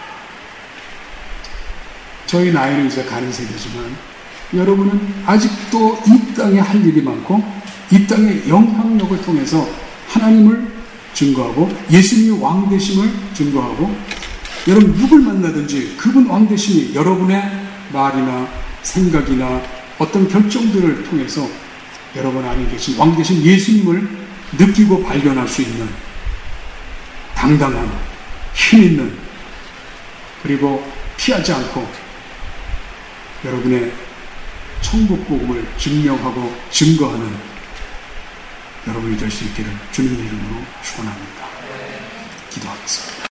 저희 나이는 이제 가는 세대지만 여러분은 아직도 이 땅에 할 일이 많고 이 땅의 영향력을 통해서 하나님을 증거하고 예수님의 왕되심을 증거하고 여러분 누굴 만나든지 그분 왕되심이 여러분의 말이나 생각이나 어떤 결정들을 통해서 여러분 안에 계신 왕되신 예수님을 느끼고 발견할 수 있는 당당한 힘있는 그리고 피하지 않고 여러분의 천국 복음을 증명하고 증거하는 여러분이 될 수 있기를 주님 이름으로 축원합니다. 기도하겠습니다.